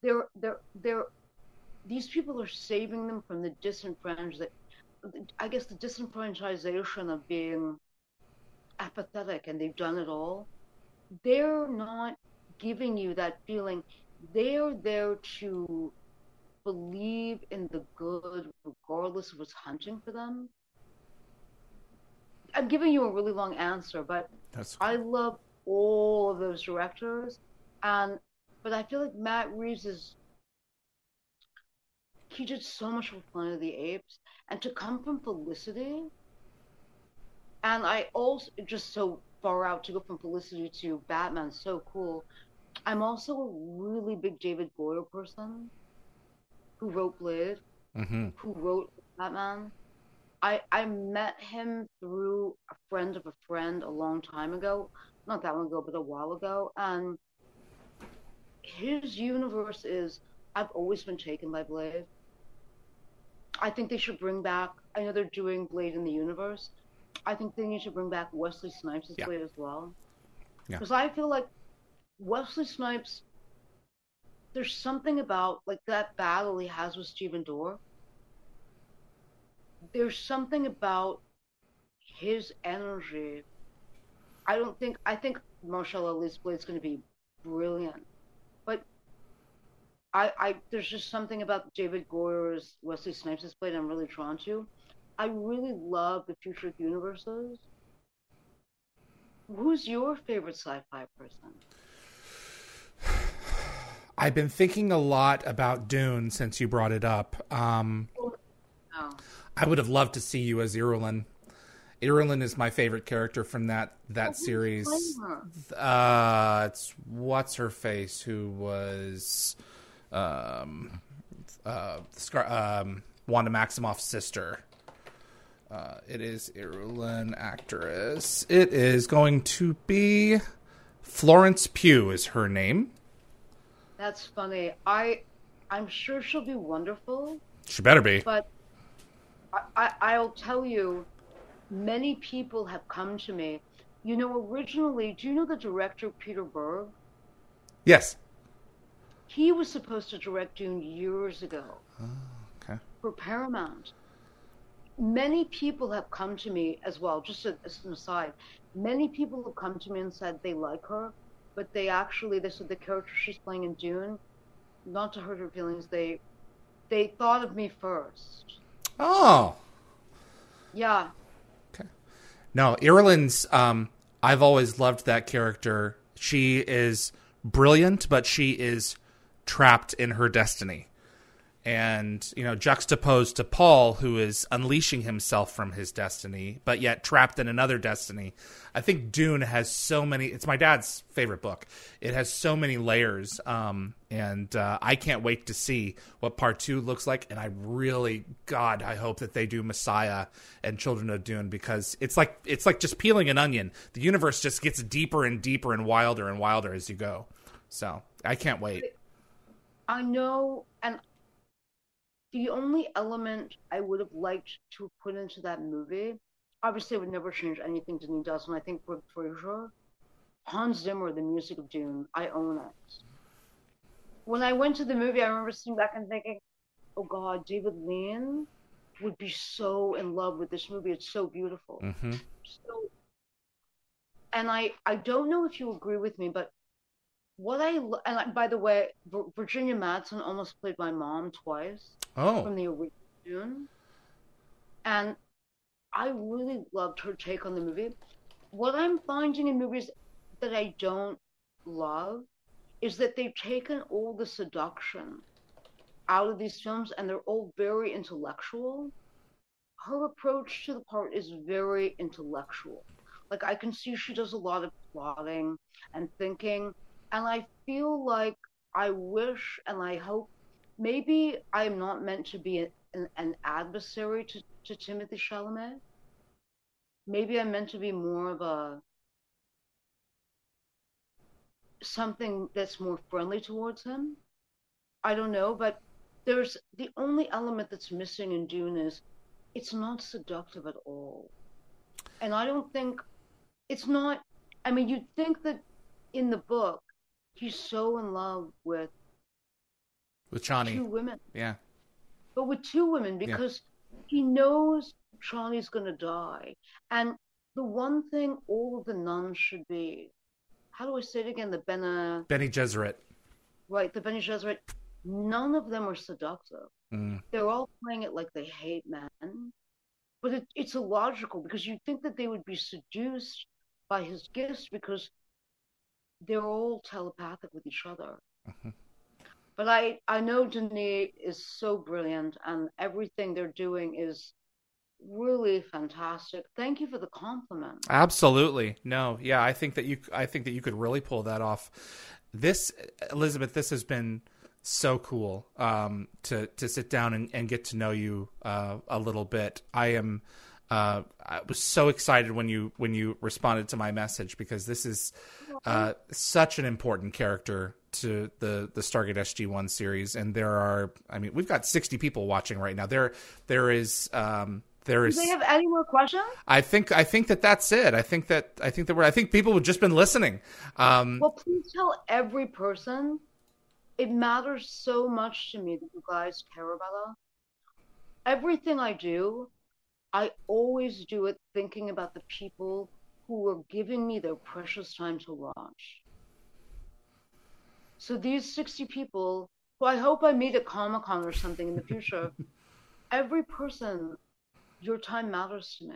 These people are saving them from the disenfranchisation of being apathetic, and they've done it all. They're not giving you that feeling. They're there to believe in the good regardless of what's hunting for them. I'm giving you a really long answer, but I love all of those directors, but I feel like Matt Reeves he did so much for Planet of the Apes, and to come from Felicity, and I also just so far out to go from Felicity to Batman, so cool. I'm also a really big David Goyer person, who wrote Blade, who wrote Batman. I met him through a friend of a friend a long time ago, not that long ago, but a while ago, and his universe is, I've always been taken by Blade. I think they should bring back, I know they're doing Blade in the universe, I think they need to bring back Wesley Snipes' Blade as well. Because I feel like Wesley Snipes, there's something about like that battle he has with Stephen Dorff. There's something about his energy. I think Marshall Ali's Blade's going to be brilliant. But there's just something about David Goyer's Wesley Snipes' Blade I'm really drawn to. I really love the future universes. Who's your favorite sci-fi person? I've been thinking a lot about Dune since you brought it up. I would have loved to see you as Irulan. Irulan is my favorite character from that series. It's what's her face who was Wanda Maximoff's sister. It is Irulan actress. It is going to be Florence Pugh is her name. That's funny. I'm sure she'll be wonderful. She better be. But I'll tell you, many people have come to me. You know, originally, do you know the director Peter Berg? Yes. He was supposed to direct Dune years ago. Oh, okay. For Paramount. Many people have come to me as well, just as an aside, many people have come to me and said they like her, but they said the character she's playing in Dune, not to hurt her feelings, they thought of me first. Oh. Yeah. Okay. No, Irulan's, I've always loved that character. She is brilliant, but she is trapped in her destiny. And, juxtaposed to Paul, who is unleashing himself from his destiny, but yet trapped in another destiny. I think Dune has so many... It's my dad's favorite book. It has so many layers, and I can't wait to see what part 2 looks like. And I really, God, I hope that they do Messiah and Children of Dune, because it's like just peeling an onion. The universe just gets deeper and deeper and wilder as you go. So I can't wait. I know, and the only element I would have liked to put into that movie, obviously I would never change anything Denis does, and I think for sure, Hans Zimmer, the music of Dune, I own it. When I went to the movie, I remember sitting back and thinking, oh God, David Lean would be so in love with this movie. It's so beautiful. Mm-hmm. And I don't know if you agree with me, but by the way, Virginia Madsen almost played my mom twice. Oh. From the original Dune. And I really loved her take on the movie. What I'm finding in movies that I don't love is that they've taken all the seduction out of these films, and they're all very intellectual. Her approach to the part is very intellectual. Like, I can see she does a lot of plotting and thinking, and I feel like I wish and I hope maybe I'm not meant to be an adversary to Timothée Chalamet. Maybe I'm meant to be more of something that's more friendly towards him. I don't know, but there's the only element that's missing in Dune is it's not seductive at all. And I don't think it's not. I mean, you'd think that in the book he's so in love with Chani. 2 women. Yeah. But with 2 women, because he knows Chani's going to die. And the one thing all of the nuns should be, how do I say it again? The Bene Gesserit. Right, the Bene Gesserit. None of them are seductive. Mm. They're all playing it like they hate men. But it's illogical, because you'd think that they would be seduced by his gifts because they're all telepathic with each other. Mm-hmm. But I know Denis is so brilliant, and everything they're doing is really fantastic. Thank you for the compliment. Absolutely. No, yeah, I think that you could really pull that off. This, Elizabeth, this has been so cool to sit down and get to know you a little bit. I was so excited when you responded to my message, because this is such an important character to the Stargate SG-1 series, and we've got 60 people watching right now. There is. Do they have any more questions? I think that's it. I think people have just been listening. Well, please tell every person. It matters so much to me that you guys care about us. Everything I do, I always do it thinking about the people who are giving me their precious time to watch. So these 60 people, who I hope I meet at Comic-Con or something in the future, every person, your time matters to me.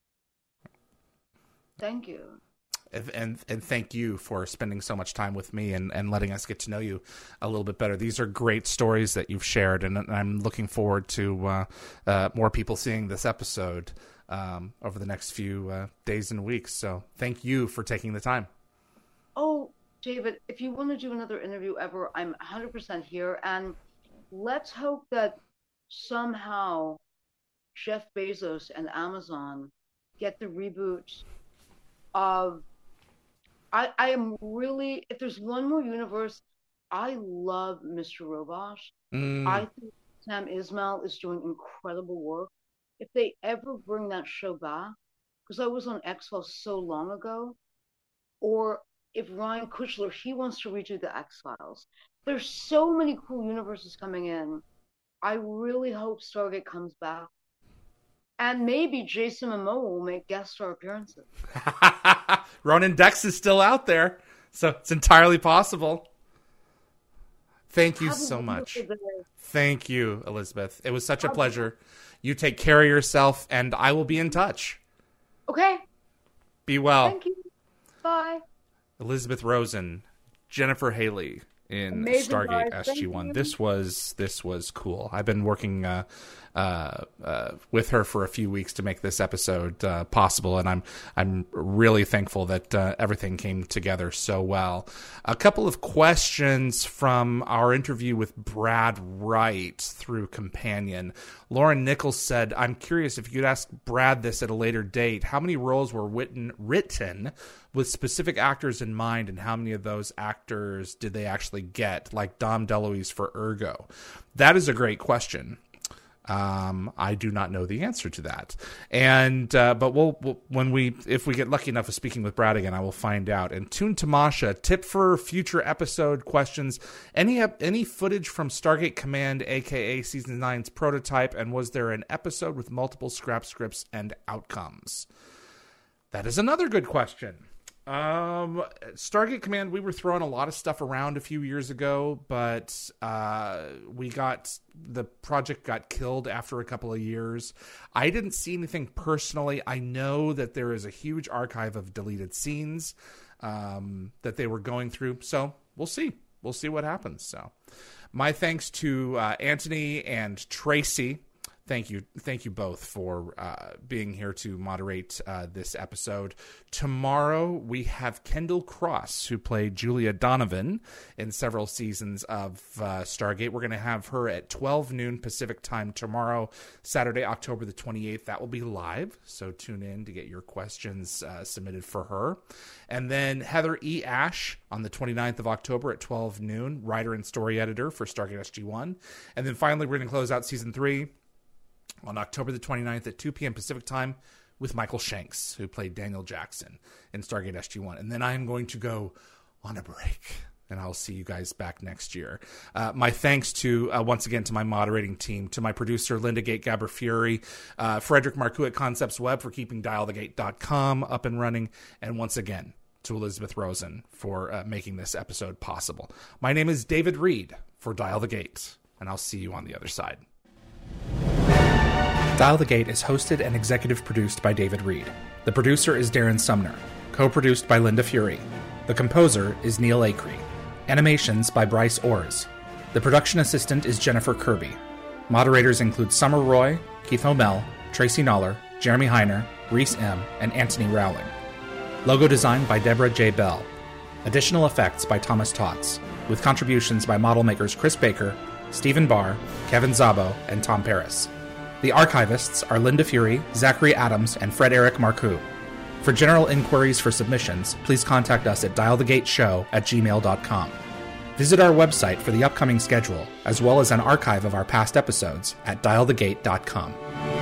Thank you. And thank you for spending so much time with me and letting us get to know you a little bit better. These are great stories that you've shared, and I'm looking forward to more people seeing this episode over the next few days and weeks. So thank you for taking the time. Oh, David, if you want to do another interview ever, I'm 100% here. And let's hope that somehow Jeff Bezos and Amazon get the reboot of... I am really... If there's one more universe, I love Mr. Robot. I think Sam Ismail is doing incredible work. If they ever bring that show back, because I was on X-Files so long ago, or if Ryan Kuchler, he wants to redo the X-Files. There's so many cool universes coming in. I really hope Stargate comes back. And maybe Jason Momoa will make guest star appearances. Ronan Dex is still out there, so it's entirely possible. Thank you so much. Thank you, Elizabeth. It was such a pleasure. You take care of yourself, and I will be in touch. Okay. Be well. Thank you. Bye. Elizabeth Rosen, Jennifer Haley in Amazing, Stargate guys. SG-1. This was cool. I've been working with her for a few weeks to make this episode possible, and I'm really thankful that everything came together so well. A couple of questions from our interview with Brad Wright through Companion. Lauren Nichols said, "I'm curious if you could ask Brad this at a later date. How many roles were written with specific actors in mind, and how many of those actors did they actually get, like Dom DeLuise for Ergo?" That is a great question. I do not know the answer to that, and but if we get lucky enough of speaking with Brad again, I will find out. And Toon Tamasha, tip for future episode questions: any footage from Stargate Command, aka Season 9's prototype, and was there an episode with multiple scrap scripts and outcomes? That is another good question. Stargate Command, we were throwing a lot of stuff around a few years ago, but the project got killed after a couple of years. I didn't see anything personally. I know that there is a huge archive of deleted scenes that they were going through, so we'll see what happens. So my thanks to Anthony and Tracy. Thank you both for being here to moderate this episode. Tomorrow we have Kendall Cross, who played Julia Donovan in several seasons of Stargate. We're going to have her at 12 noon Pacific time tomorrow, Saturday, October the 28th. That will be live, so tune in to get your questions submitted for her. And then Heather E. Ash on the 29th of October at 12 noon, writer and story editor for Stargate SG-1. And then finally, we're going to close out Season 3 on October the 29th at 2 p.m. Pacific time with Michael Shanks, who played Daniel Jackson in Stargate SG-1. And then I am going to go on a break, and I'll see you guys back next year. My thanks to, once again, to my moderating team, to my producer, Linda Gate Gabber-Fury, Frederick Marcoux at Concepts Web for keeping dialthegate.com up and running, and once again, to Elizabeth Rosen for making this episode possible. My name is David Reed for Dial the Gate, and I'll see you on the other side. Dial the Gate is hosted and executive produced by David Reed. The producer is Darren Sumner. Co-produced by Linda Fury. The composer is Neil Acree. Animations by Bryce Orrs. The production assistant is Jennifer Kirby. Moderators include Summer Roy, Keith O'Mell, Tracy Noller, Jeremy Heiner, Reese M., and Anthony Rowling. Logo design by Deborah J. Bell. Additional effects by Thomas Tots, with contributions by model makers Chris Baker, Stephen Barr, Kevin Szabo, and Tom Paris. The archivists are Linda Fury, Zachary Adams, and Frederick Marcoux. For general inquiries for submissions, please contact us at dialthegateshow@gmail.com. Visit our website for the upcoming schedule, as well as an archive of our past episodes at dialthegate.com.